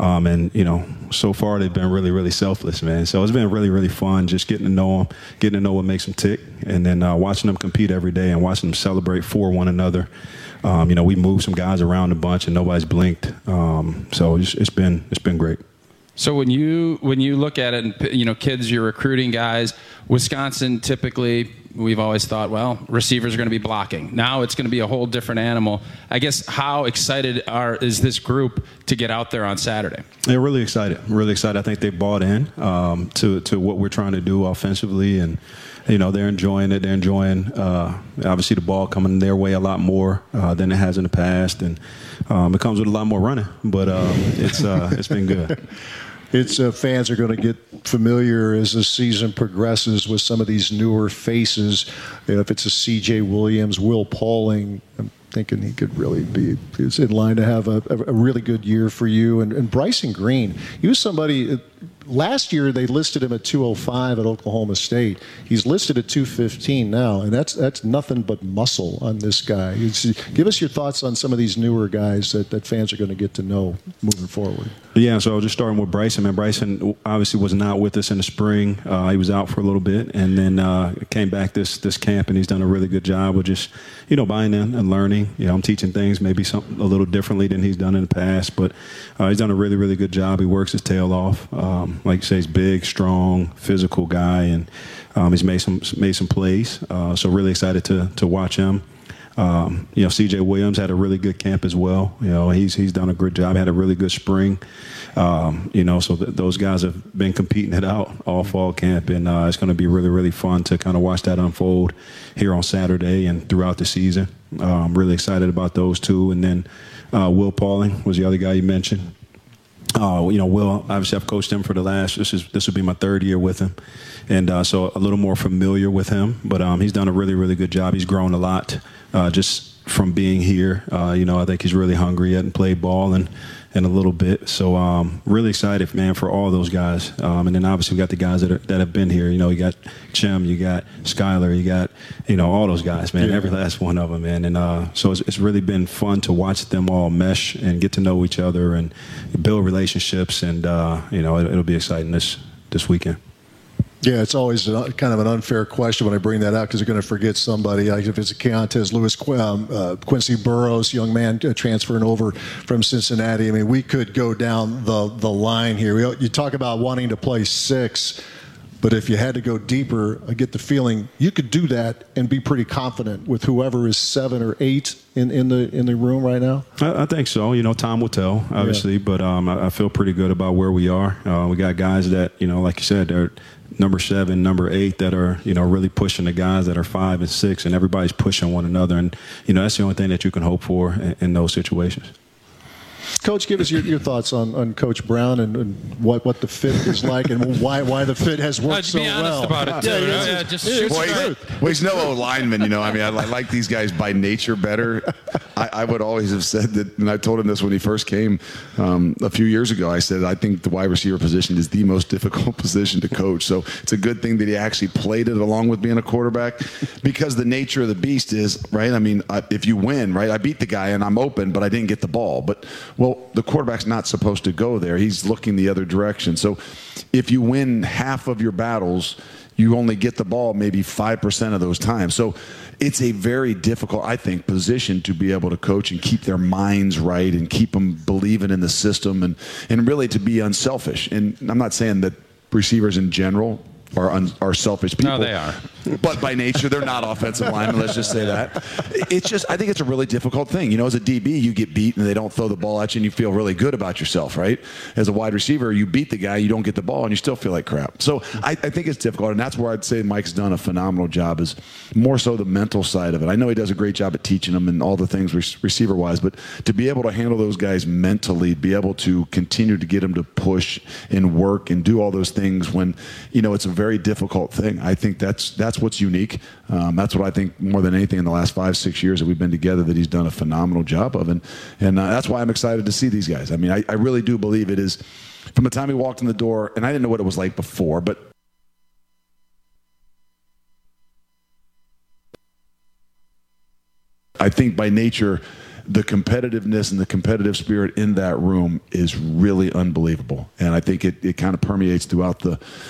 So far they've been really, really selfless, man. So it's been really, really fun just getting to know them, getting to know what makes them tick, and then watching them compete every day and watching them celebrate for one another. We moved some guys around a bunch and nobody's blinked. So it's been great. So when you look at it, and kids, you're recruiting guys. Wisconsin typically, we've always thought, well, receivers are going to be blocking. Now it's going to be a whole different animal. I guess how excited is this group to get out there on Saturday? They're really excited. Really excited. I think they bought in to what we're trying to do offensively, and they're enjoying it. They're enjoying obviously the ball coming their way a lot more than it has in the past, and it comes with a lot more running. But it's been good. Fans are going to get familiar as the season progresses with some of these newer faces. If it's a C.J. Williams, Will Pauling, I'm thinking he could really be in line to have a really good year for you. And Bryson Green, he was somebody. Last year they listed him at 205 at Oklahoma State. He's listed at 215 now, and that's nothing but muscle on this guy. Give us your thoughts on some of these newer guys that fans are going to get to know moving forward. Yeah, so just starting with Bryson. Man, Bryson obviously was not with us in the spring. He was out for a little bit, and then came back this camp, and he's done a really good job of just buying in and learning. I'm teaching things maybe something a little differently than he's done in the past, but he's done a really, really good job. He works his tail off. Like you say, he's big, strong, physical guy, and he's made some plays. So really excited to watch him. C.J. Williams had a really good camp as well. He's done a good job. Had a really good spring. So those guys have been competing it out all fall camp, and it's going to be really, really fun to kind of watch that unfold here on Saturday and throughout the season. I'm really excited about those two. And then Will Pauling was the other guy you mentioned. Will, obviously I've coached him for this will be my third year with him. And so a little more familiar with him, but he's done a really, really good job. He's grown a lot just from being here. I think he's really hungry. He hadn't played ball in a little bit. So really excited, man, for all those guys. And then obviously we got the guys that have been here. You got Chim, you got Skyler, you got, all those guys, man, every last one of them, man. And so it's really been fun to watch them all mesh and get to know each other and build relationships. And, it'll be exciting this weekend. Yeah, it's always kind of an unfair question when I bring that up because you're going to forget somebody. Like if it's a Keontez Lewis, Quincy Burrows, young man transferring over from Cincinnati. I mean, we could go down the line here. You talk about wanting to play 6, but if you had to go deeper, I get the feeling you could do that and be pretty confident with whoever is 7 or 8 in the room right now. I think so. Time will tell, obviously, but I feel pretty good about where we are. We got guys that, like you said, they're number 7, number 8 that are, really pushing the guys that are 5 and 6, and everybody's pushing one another. And, that's the only thing that you can hope for in those situations. Coach, give us your thoughts on Coach Brown and what the fit is like and why the fit has worked so well. Be honest about it, too. Just shoot straight. Well, he's no O-lineman, I mean, I like these guys by nature better. I would always have said that, and I told him this when he first came a few years ago. I said, I think the wide receiver position is the most difficult position to coach. So it's a good thing that he actually played it along with being a quarterback because the nature of the beast is, right, I mean, if you win, right, I beat the guy and I'm open, but I didn't get the ball. But, well, the quarterback's not supposed to go there. He's looking the other direction. So if you win half of your battles, you only get the ball maybe 5% of those times. So it's a very difficult, I think, position to be able to coach and keep their minds right and keep them believing in the system and really to be unselfish. And I'm not saying that receivers in general are selfish people. No, they are. But by nature, they're not offensive linemen. Let's just say that. I think it's a really difficult thing. As a DB, you get beat and they don't throw the ball at you and you feel really good about yourself, right? As a wide receiver, you beat the guy, you don't get the ball, and you still feel like crap. So I think it's difficult, and that's where I'd say Mike's done a phenomenal job, is more so the mental side of it. I know he does a great job at teaching them and all the things receiver-wise, but to be able to handle those guys mentally, be able to continue to get them to push and work and do all those things when, it's a very difficult thing. I think that's what's unique. That's what I think more than anything in the last 5-6 years that we've been together that he's done a phenomenal job of. And that's why I'm excited to see these guys. I mean, I really do believe it is, from the time he walked in the door, and I didn't know what it was like before, but I think by nature, the competitiveness and the competitive spirit in that room is really unbelievable. And I think it kind of permeates throughout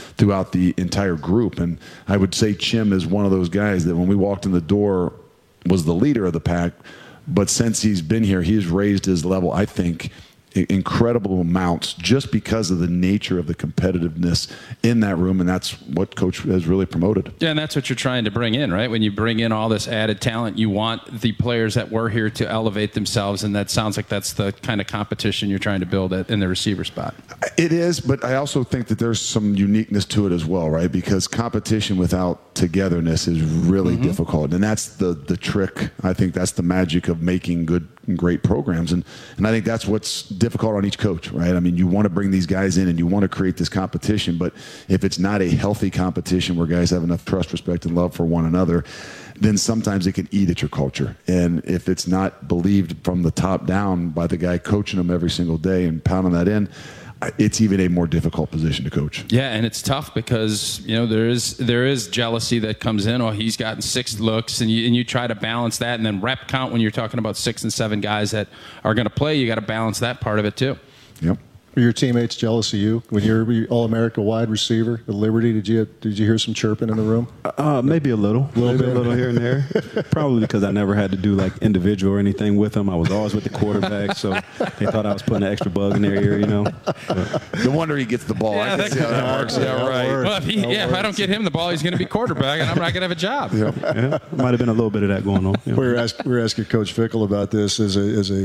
the entire group. And I would say Chim is one of those guys that when we walked in the door was the leader of the pack. But since he's been here, he's raised his level, I think, incredible amounts just because of the nature of the competitiveness in that room, and that's what Coach has really promoted. Yeah, and that's what you're trying to bring in, right? When you bring in all this added talent, you want the players that were here to elevate themselves, and that sounds like that's the kind of competition you're trying to build in the receiver spot. It is, but I also think that there's some uniqueness to it as well, right? Because competition without togetherness is really difficult, and that's the trick. I think that's the magic of making good and great programs, and I think that's what's difficult on each coach, right? I mean, you want to bring these guys in and you want to create this competition, but if it's not a healthy competition where guys have enough trust, respect, and love for one another, then sometimes it can eat at your culture. And if it's not believed from the top down by the guy coaching them every single day and pounding that in, it's even a more difficult position to coach. Yeah, and it's tough because there is jealousy that comes in. Oh, he's gotten 6 looks, and you try to balance that, and then rep count when you're talking about 6 and 7 guys that are going to play. You got to balance that part of it too. Yep. Were your teammates jealous of you when you're All-America wide receiver at Liberty? Did you hear some chirping in the room? Maybe a little here and there. Probably because I never had to do like individual or anything with them. I was always with the quarterback, so they thought I was putting an extra bug in their ear, But, no wonder he gets the ball. Yeah, I can see how that works. Yeah, right. Well, if I don't get him the ball, he's going to be quarterback, and I'm not going to have a job. Yeah, might have been a little bit of that going on. We were asking Coach Fickell about this as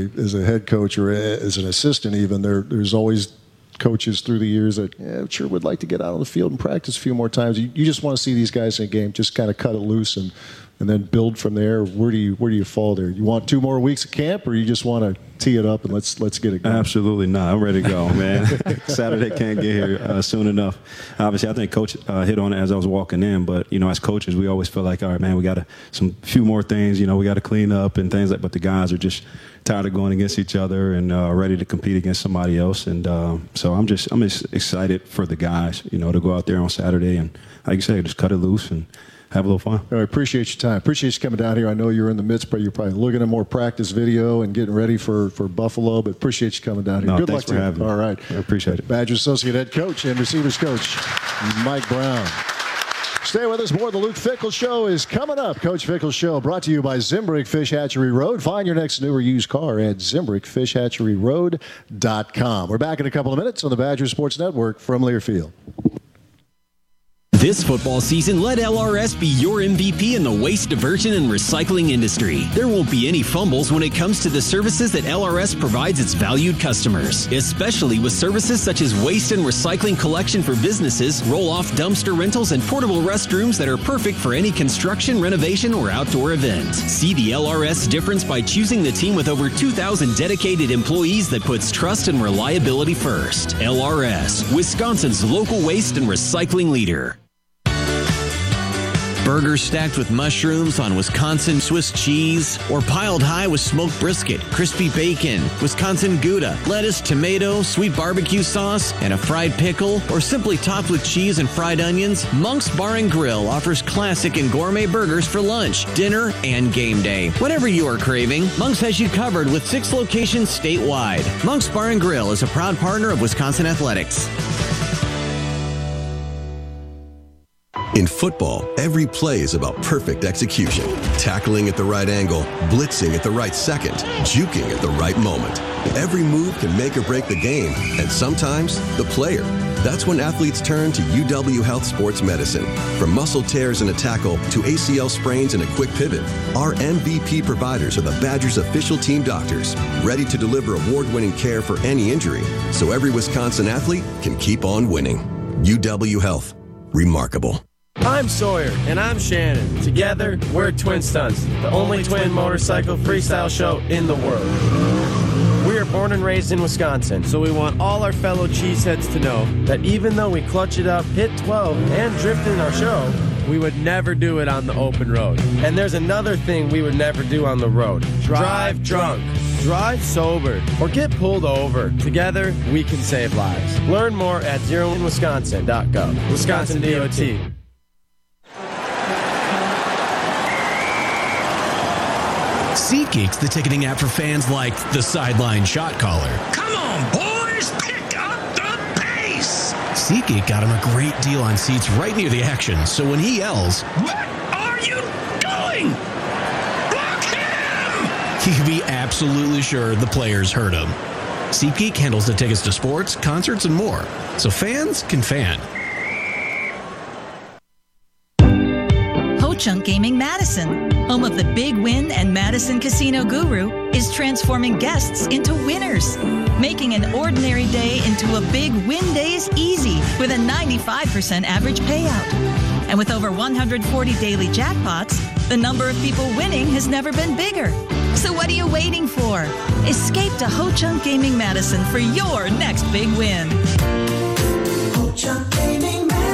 a head coach or as an assistant. Even there's always coaches through the years that sure would like to get out on the field and practice a few more times. You just want to see these guys in a game, just kind of cut it loose and then build from there. Where do you fall there? You want 2 more weeks of camp, or you just want to tee it up and let's get it going? Absolutely not. I'm ready to go, man. Saturday can't get here soon enough. Obviously, I think Coach hit on it as I was walking in, but as coaches, we always feel like, all right, man, we got few more things. We got to clean up and things like. But the guys are just tired of going against each other and ready to compete against somebody else. And so I'm just excited for the guys, to go out there on Saturday and, like you said, just cut it loose and have a little fun. I appreciate your time. Appreciate you coming down here. I know you're in the midst, but you're probably looking at more practice video and getting ready for Buffalo, but appreciate you coming down here. No, Good thanks luck for to having you. me. All right. I appreciate it. Badger Associate Head Coach and Receivers Coach Mike Brown. Stay with us. More of the Luke Fickell Show is coming up. Coach Fickell Show brought to you by Zimbrick Fish Hatchery Road. Find your next new or used car at ZimbrickFishHatcheryRoad.com. We're back in a couple of minutes on the Badger Sports Network from Learfield. This football season, let LRS be your MVP in the waste diversion and recycling industry. There won't be any fumbles when it comes to the services that LRS provides its valued customers, especially with services such as waste and recycling collection for businesses, roll-off dumpster rentals, and portable restrooms that are perfect for any construction, renovation, or outdoor event. See the LRS difference by choosing the team with over 2,000 dedicated employees that puts trust and reliability first. LRS, Wisconsin's local waste and recycling leader. Burgers stacked with mushrooms on Wisconsin Swiss cheese, or piled high with smoked brisket, crispy bacon, Wisconsin Gouda, lettuce, tomato, sweet barbecue sauce, and a fried pickle, or simply topped with cheese and fried onions, Monk's Bar and Grill offers classic and gourmet burgers for lunch, dinner, and game day. Whatever you are craving, Monk's has you covered with 6 locations statewide. Monk's Bar and Grill is a proud partner of Wisconsin Athletics. In football, every play is about perfect execution. Tackling at the right angle, blitzing at the right second, juking at the right moment. Every move can make or break the game, and sometimes the player. That's when athletes turn to UW Health Sports Medicine. From muscle tears in a tackle to ACL sprains in a quick pivot, our MVP providers are the Badgers' official team doctors, ready to deliver award-winning care for any injury, so every Wisconsin athlete can keep on winning. UW Health. Remarkable. I'm Sawyer. And I'm Shannon. Together, we're Twin Stunts, the only twin motorcycle freestyle show in the world. We are born and raised in Wisconsin, so we want all our fellow cheeseheads to know that even though we clutch it up, hit 12, and drift in our show, we would never do it on the open road. And there's another thing we would never do on the road. Drive drunk. Drive sober. Or get pulled over. Together, we can save lives. Learn more at zeroinwisconsin.gov. Wisconsin DOT. SeatGeek's the ticketing app for fans like the sideline shot caller. Come on, boys, pick up the pace! SeatGeek got him a great deal on seats right near the action, so when he yells, "What are you doing? Block him!" he can be absolutely sure the players heard him. SeatGeek handles the tickets to sports, concerts, and more, so fans can fan. Ho-Chunk Gaming Madison, home of the Big Win and Madison Casino Guru, is transforming guests into winners, making an ordinary day into a Big Win Days easy with a 95% average payout. And with over 140 daily jackpots, the number of people winning has never been bigger. So what are you waiting for? Escape to Ho-Chunk Gaming Madison for your next big win. Ho-Chunk Gaming Madison.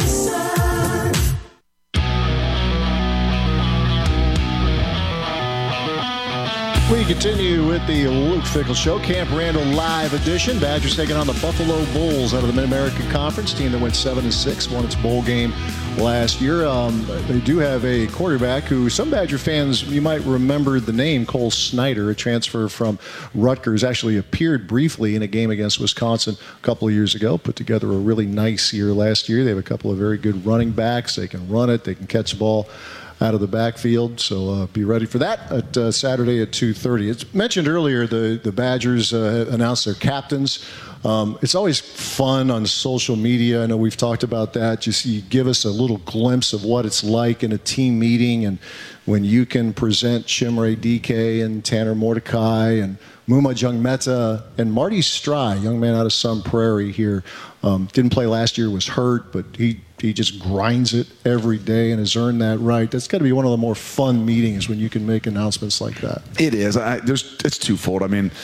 We continue with the Luke Fickell Show, Camp Randall Live Edition. Badgers taking on the Buffalo Bulls out of the Mid-American Conference, team that went 7-6, won its bowl game last year. They do have a quarterback who some Badger fans, you might remember the name, Cole Snyder, a transfer from Rutgers, actually appeared briefly in a game against Wisconsin a couple of years ago, put together a really nice year last year. They have a couple of very good running backs. They can run it. They can catch the ball out of the backfield, so be ready for that at Saturday at 2:30. It's mentioned earlier the Badgers announced their captains. It's always fun on social media. I know we've talked about that. Just you give us a little glimpse of what it's like in a team meeting, and when you can present Chimere Dike and Tanner Mordecai and Muma Jungmeta and Marty Stry, young man out of Sun Prairie here. Didn't play last year, was hurt, but he just grinds it every day and has earned that right. That's got to be one of the more fun meetings when you can make announcements like that. It is. It's twofold. I mean,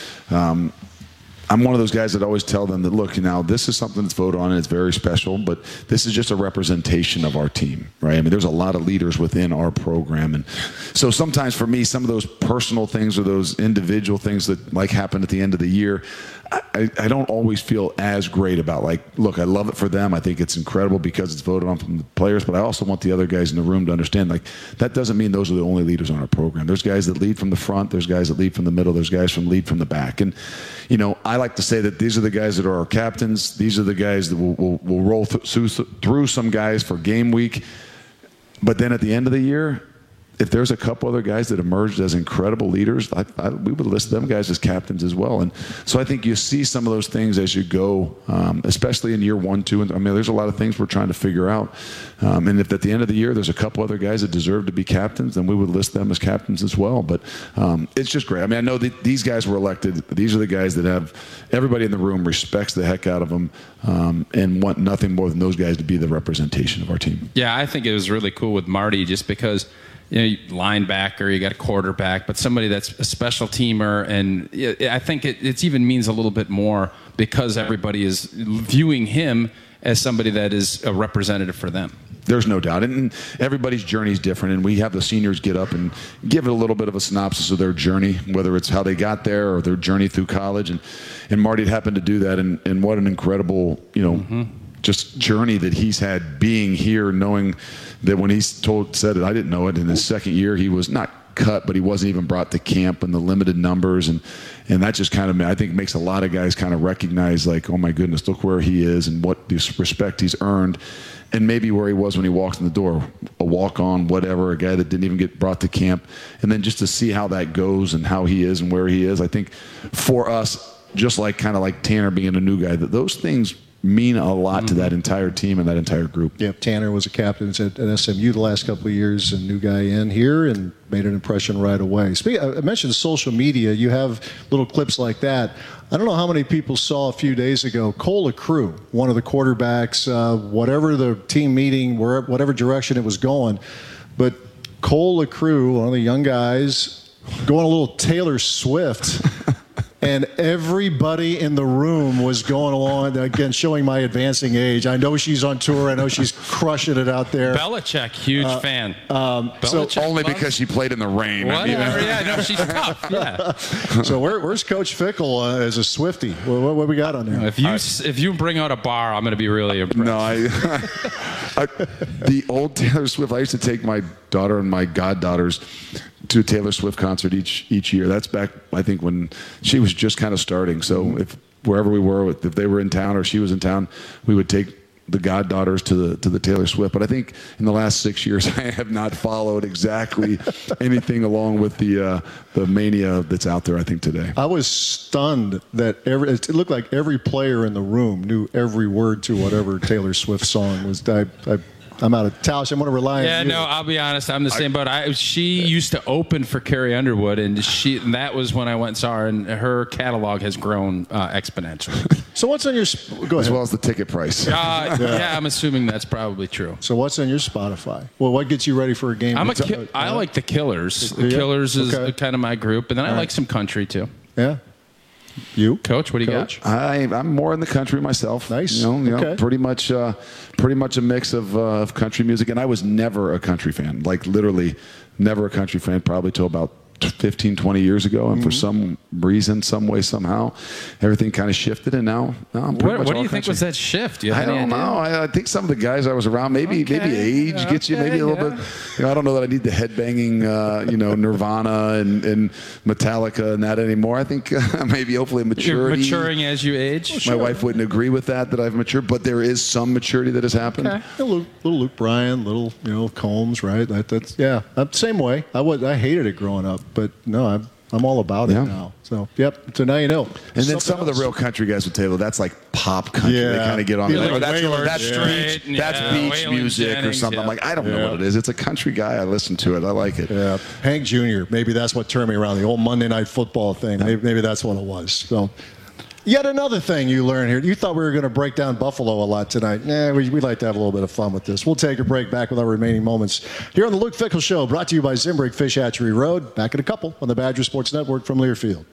I'm one of those guys that always tell them that, look, now this is something that's voted on and it's very special, but this is just a representation of our team, right? I mean, there's a lot of leaders within our program. And so sometimes for me, some of those personal things or those individual things that like happen at the end of the year, I don't always feel as great about. Like, look, I love it for them. I think it's incredible because it's voted on from the players, but I also want the other guys in the room to understand, like, that doesn't mean those are the only leaders on our program. There's guys that lead from the front. There's guys that lead from the middle. There's guys from lead from the back. And, you know, I like to say that these are the guys that are our captains. These are the guys that will roll through some guys for game week. But then at the end of the year, if there's a couple other guys that emerged as incredible leaders, we would list them guys as captains as well. And so I think you see some of those things as you go, especially in year 1, 2. And I mean, there's a lot of things we're trying to figure out. And if at the end of the year there's a couple other guys that deserve to be captains, then we would list them as captains as well. But it's just great. I mean, I know that these guys were elected. These are the guys that have everybody in the room respects the heck out of them and want nothing more than those guys to be the representation of our team. Yeah, I think it was really cool with Marty just because, you know, linebacker, you got a quarterback, but somebody that's a special teamer. And I think it even means a little bit more because everybody is viewing him as somebody that is a representative for them. There's no doubt. And everybody's journey is different. And we have the seniors get up and give it a little bit of a synopsis of their journey, whether it's how they got there or their journey through college. And Marty happened to do that. And what an incredible, you know, just journey that he's had being here, knowing that when he said it, I didn't know it. In his second year, he was not cut, but he wasn't even brought to camp and the limited numbers. And that just kind of, I think, makes a lot of guys kind of recognize, like, oh my goodness, look where he is and what respect he's earned. And maybe where he was when he walked in the door, a walk-on, whatever, a guy that didn't even get brought to camp. And then just to see how that goes and how he is and where he is, I think for us, just like kind of like Tanner being a new guy, that those things mean a lot to that entire team and that entire group. Yep, Tanner was a captain at SMU the last couple of years, a new guy in here, and made an impression right away. I mentioned social media. You have little clips like that. I don't know how many people saw a few days ago, Cole LaCrue, one of the quarterbacks, whatever the team meeting, whatever direction it was going, but Cole LaCrue, one of the young guys, going a little Taylor Swift. And everybody in the room was going along, again, showing my advancing age. I know she's on tour. I know she's crushing it out there. Belichick, huge fan. So only because she played in the rain. Whatever, yeah, no, she's tough. Yeah. So where's Coach Fickle as a Swiftie? What we got on there? If you bring out a bar, I'm going to be really impressed. No, the old Taylor Swift, I used to take my daughter and my goddaughters to a Taylor Swift concert each year. That's back, I think, when she was just kind of starting. So if wherever we were, if they were in town or she was in town, we would take the goddaughters to the Taylor Swift. But I think in the last 6 years, I have not followed exactly anything along with the mania that's out there, I think, today. I was stunned that it looked like every player in the room knew every word to whatever Taylor Swift song was. I'm out of touch. I'm going to rely on you. Yeah, no, I'll be honest. I'm the same boat. She used to open for Carrie Underwood, and that was when I went and saw her, and her catalog has grown exponentially. So what's on your... Go ahead. As well as the ticket price. Yeah, I'm assuming that's probably true. So what's on your Spotify? Well, what gets you ready for a game? I like the Killers. The Killers is kind of my group, and then I like some country, too. Yeah. You, Coach, what do you got? I'm more in the country myself. Nice. Pretty much a mix of country music. And I was never a country fan, like literally never a country fan, probably till about 15, 20 years ago. And for some reason, some way, somehow, everything kind of shifted. And now I'm pretty much what do you all think country. was that shift? I don't know. I think some of the guys I was around, maybe age gets you maybe a little bit. I don't know that I need the headbanging, Nirvana and Metallica and that anymore. I think maybe hopefully maturity. You're maturing as you age. My wife wouldn't agree with that I've matured, but there is some maturity that has happened. Okay. Little Luke Bryan, little Combs, right? That's I'm the same way. I hated it growing up, but no, I'm all about it now. So so now you know. And then some of the real country guys would tell you that's like pop country. They kind of get on there. That's beach music or something. I'm like, I don't know what it is. It's a country guy. I listen to it. I like it. Yeah, Hank Jr. Maybe that's what turned me around. The old Monday Night Football thing. Maybe that's what it was. So. Yet another thing you learn here. You thought we were going to break down Buffalo a lot tonight. We like to have a little bit of fun with this. We'll take a break, back with our remaining moments here on the Luke Fickell Show, brought to you by Zimbrick Fish Hatchery Road. Back in a couple on the Badger Sports Network from Learfield.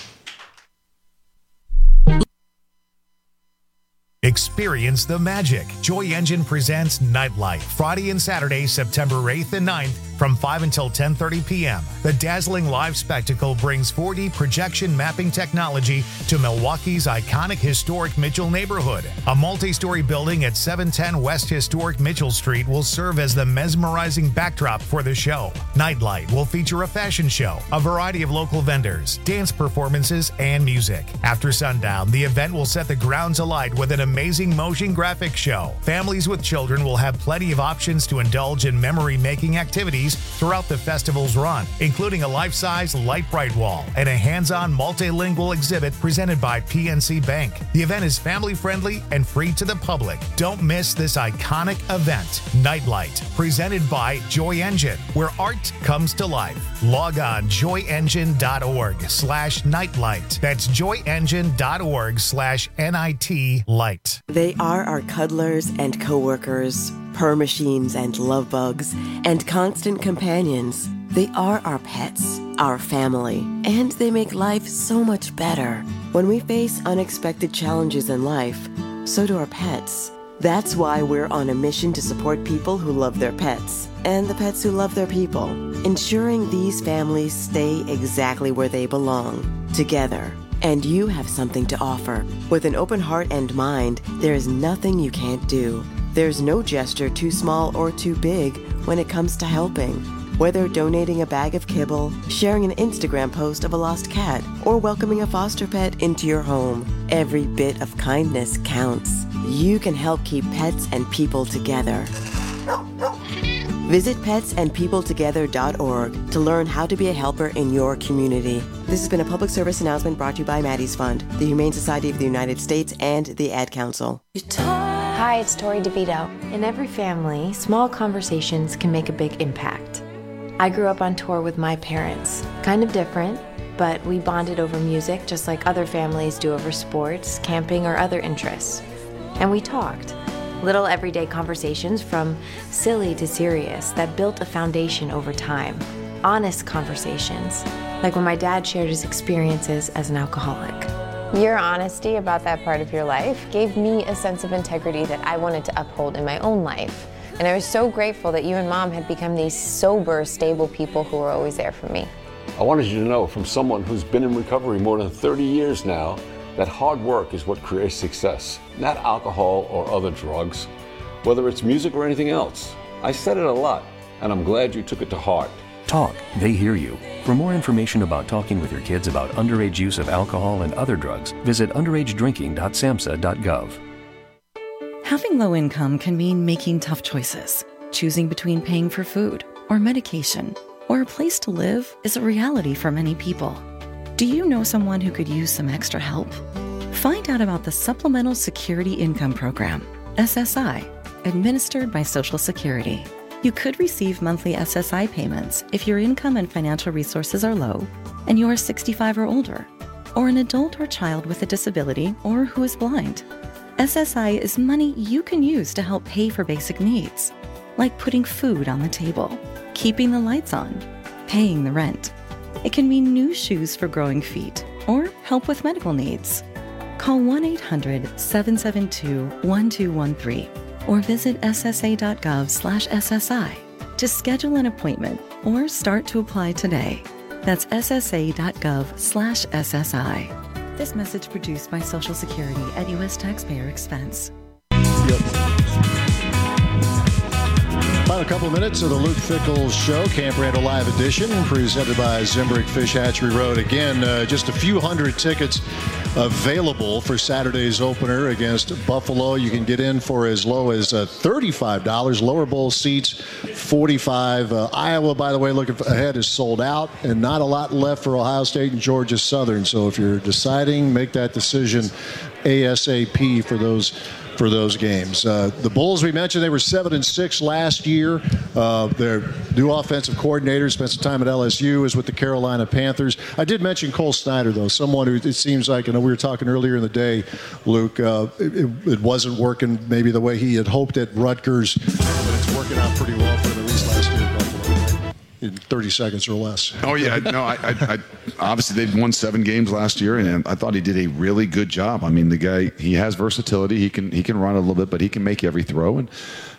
Experience the magic. Joy Engine presents Nightlight, Friday and Saturday, September 8th and 9th, from 5 until 10:30 p.m. The dazzling live spectacle brings 4D projection mapping technology to Milwaukee's iconic historic Mitchell neighborhood. A multi-story building at 710 West Historic Mitchell Street will serve as the mesmerizing backdrop for the show. Nightlight will feature a fashion show, a variety of local vendors, dance performances, and music. After sundown, the event will set the grounds alight with an amazing motion graphics show. Families with children will have plenty of options to indulge in memory-making activities throughout the festival's run, including a life-size light bright wall and a hands-on multilingual exhibit presented by PNC Bank. The event is family-friendly and free to the public. Don't miss this iconic event, Nightlight, presented by Joy Engine, where art comes to life. Log on joyengine.org/nightlight. That's joyengine.org/NITlight. They are our cuddlers and coworkers, purr machines and love bugs, and constant companions. They are our pets, our family, and they make life so much better. When we face unexpected challenges in life, so do our pets. That's why we're on a mission to support people who love their pets and the pets who love their people, ensuring these families stay exactly where they belong, together. And you have something to offer. With an open heart and mind, there is nothing you can't do. There's no gesture too small or too big when it comes to helping. Whether donating a bag of kibble, sharing an Instagram post of a lost cat, or welcoming a foster pet into your home, every bit of kindness counts. You can help keep pets and people together. Visit petsandpeopletogether.org to learn how to be a helper in your community. This has been a public service announcement brought to you by Maddie's Fund, the Humane Society of the United States, and the Ad Council. Hi, it's Tori DeVito. In every family, small conversations can make a big impact. I grew up on tour with my parents. Kind of different, but we bonded over music just like other families do over sports, camping, or other interests. And we talked. Little everyday conversations from silly to serious that built a foundation over time. Honest conversations, like when my dad shared his experiences as an alcoholic. Your honesty about that part of your life gave me a sense of integrity that I wanted to uphold in my own life. And I was so grateful that you and Mom had become these sober, stable people who were always there for me. I wanted you to know from someone who's been in recovery more than 30 years now that hard work is what creates success, not alcohol or other drugs, whether it's music or anything else. I said it a lot, and I'm glad you took it to heart. Talk, they hear you. For more information about talking with your kids about underage use of alcohol and other drugs, visit underagedrinking.samhsa.gov. Having low income can mean making tough choices. Choosing between paying for food or medication or a place to live is a reality for many people. Do you know someone who could use some extra help? Find out about the Supplemental Security Income Program, SSI, administered by Social Security. You could receive monthly SSI payments if your income and financial resources are low and you are 65 or older, or an adult or child with a disability or who is blind. SSI is money you can use to help pay for basic needs, like putting food on the table, keeping the lights on, paying the rent. It can mean new shoes for growing feet or help with medical needs. Call 1-800-772-1213 or visit ssa.gov/SSI to schedule an appointment or start to apply today. That's ssa.gov/SSI. This message produced by Social Security at U.S. taxpayer expense. Final couple of minutes of the Luke Fickell Show, Camp Randall Live Edition, presented by Zimbrick Fish Hatchery Road. Again, just a few hundred tickets available for Saturday's opener against Buffalo. You can get in for as low as $35. Lower bowl seats, $45. Iowa, by the way, looking ahead, is sold out, and not a lot left for Ohio State and Georgia Southern. So if you're deciding, make that decision ASAP for those games. The Bulls, we mentioned, they were 7-6 last year. Their new offensive coordinator spent some time at LSU, is with the Carolina Panthers. I did mention Cole Snyder, though, someone who it seems like, we were talking earlier in the day, Luke, it wasn't working maybe the way he had hoped at Rutgers, but it's working out pretty well for him, at least last year at Buffalo, in 30 seconds or less. Oh, yeah. No, I obviously they've won 7 games last year, and I thought he did a really good job. I mean, the guy, he has versatility. He can run a little bit, but he can make every throw. And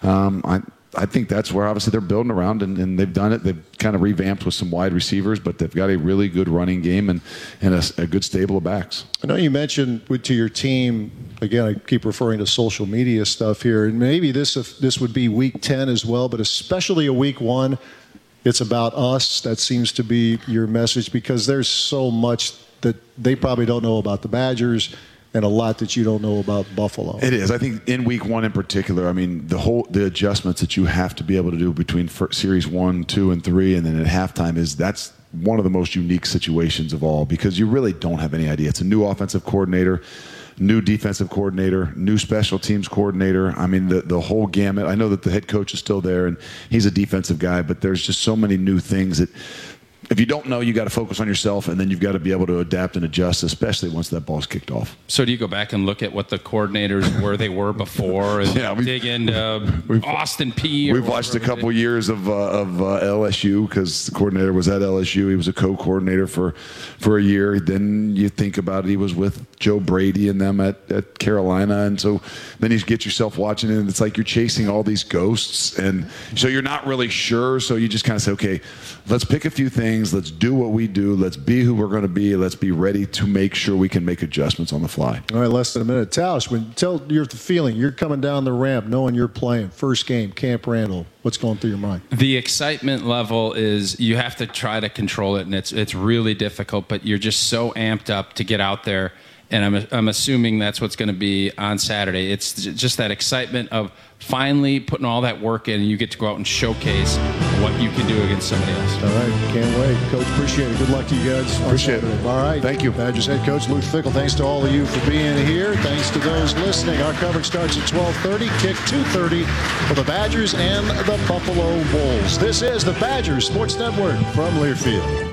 I think that's where obviously they're building around, and they've done it. They've kind of revamped with some wide receivers, but they've got a really good running game and a good stable of backs. I know you mentioned to your team, again, I keep referring to social media stuff here, and maybe this would be week 10 as well, but especially a week 1, it's about us. That seems to be your message, because there's so much that they probably don't know about the Badgers and a lot that you don't know about Buffalo. It is. I think in week 1 in particular, I mean, the adjustments that you have to be able to do between series 1, 2, and 3, and then at halftime that's one of the most unique situations of all, because you really don't have any idea. It's a new offensive coordinator, new defensive coordinator, new special teams coordinator. I mean, the whole gamut. I know that the head coach is still there, and he's a defensive guy, but there's just so many new things that if you don't know, you got to focus on yourself, and then you've got to be able to adapt and adjust, especially once that ball's kicked off. So do you go back and look at what the coordinators where they were before, and dig into Austin Peay? We've watched a couple years of LSU, because the coordinator was at LSU. He was a co-coordinator for a year. Then you think about it, he was with Joe Brady and them at Carolina, and so then you get yourself watching it, and it's like you're chasing all these ghosts, and so you're not really sure. So you just kind of say, okay, let's pick a few things. Let's do what we do. Let's be who we're going to be. Let's be ready to make sure we can make adjustments on the fly. All right, less than a minute. Tausch, tell your feeling. You're coming down the ramp knowing you're playing. First game, Camp Randall. What's going through your mind? The excitement level is, you have to try to control it, and it's really difficult, but you're just so amped up to get out there And I'm assuming that's what's going to be on Saturday. It's just that excitement of finally putting all that work in, and you get to go out and showcase what you can do against somebody else. All right, can't wait. Coach, appreciate it. Good luck to you guys. Appreciate it. All right. Thank you. Badgers head coach Luke Fickell, thanks to all of you for being here. Thanks to those listening. Our coverage starts at 12:30, kick 2:30 for the Badgers and the Buffalo Bulls. This is the Badgers Sports Network from Learfield.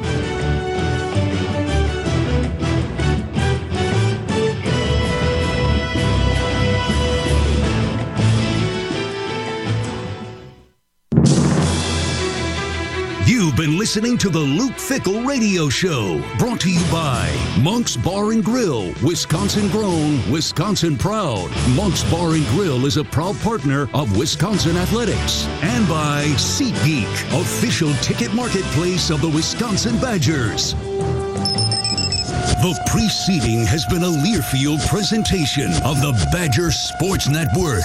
You've been listening to the Luke Fickell Radio Show, brought to you by Monk's Bar and Grill, Wisconsin grown, Wisconsin proud. Monk's Bar and Grill is a proud partner of Wisconsin Athletics. And by SeatGeek, official ticket marketplace of the Wisconsin Badgers. The preceding has been a Learfield presentation of the Badger Sports Network.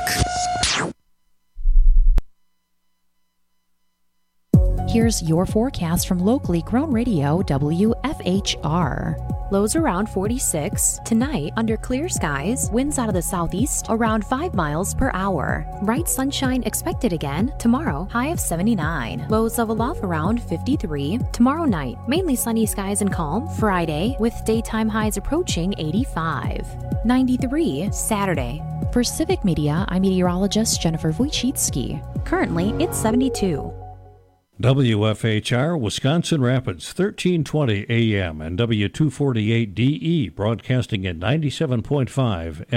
Here's your forecast from locally grown radio WFHR. Lows around 46. Tonight, under clear skies, winds out of the southeast around 5 miles per hour. Bright sunshine expected again. Tomorrow, high of 79. Lows level off around 53. Tomorrow night, mainly sunny skies and calm. Friday, with daytime highs approaching 85. 93 Saturday. For Civic Media, I'm meteorologist Jennifer Wojcicki. Currently, it's 72. WFHR, Wisconsin Rapids, 1320 AM and W248DE, broadcasting at 97.5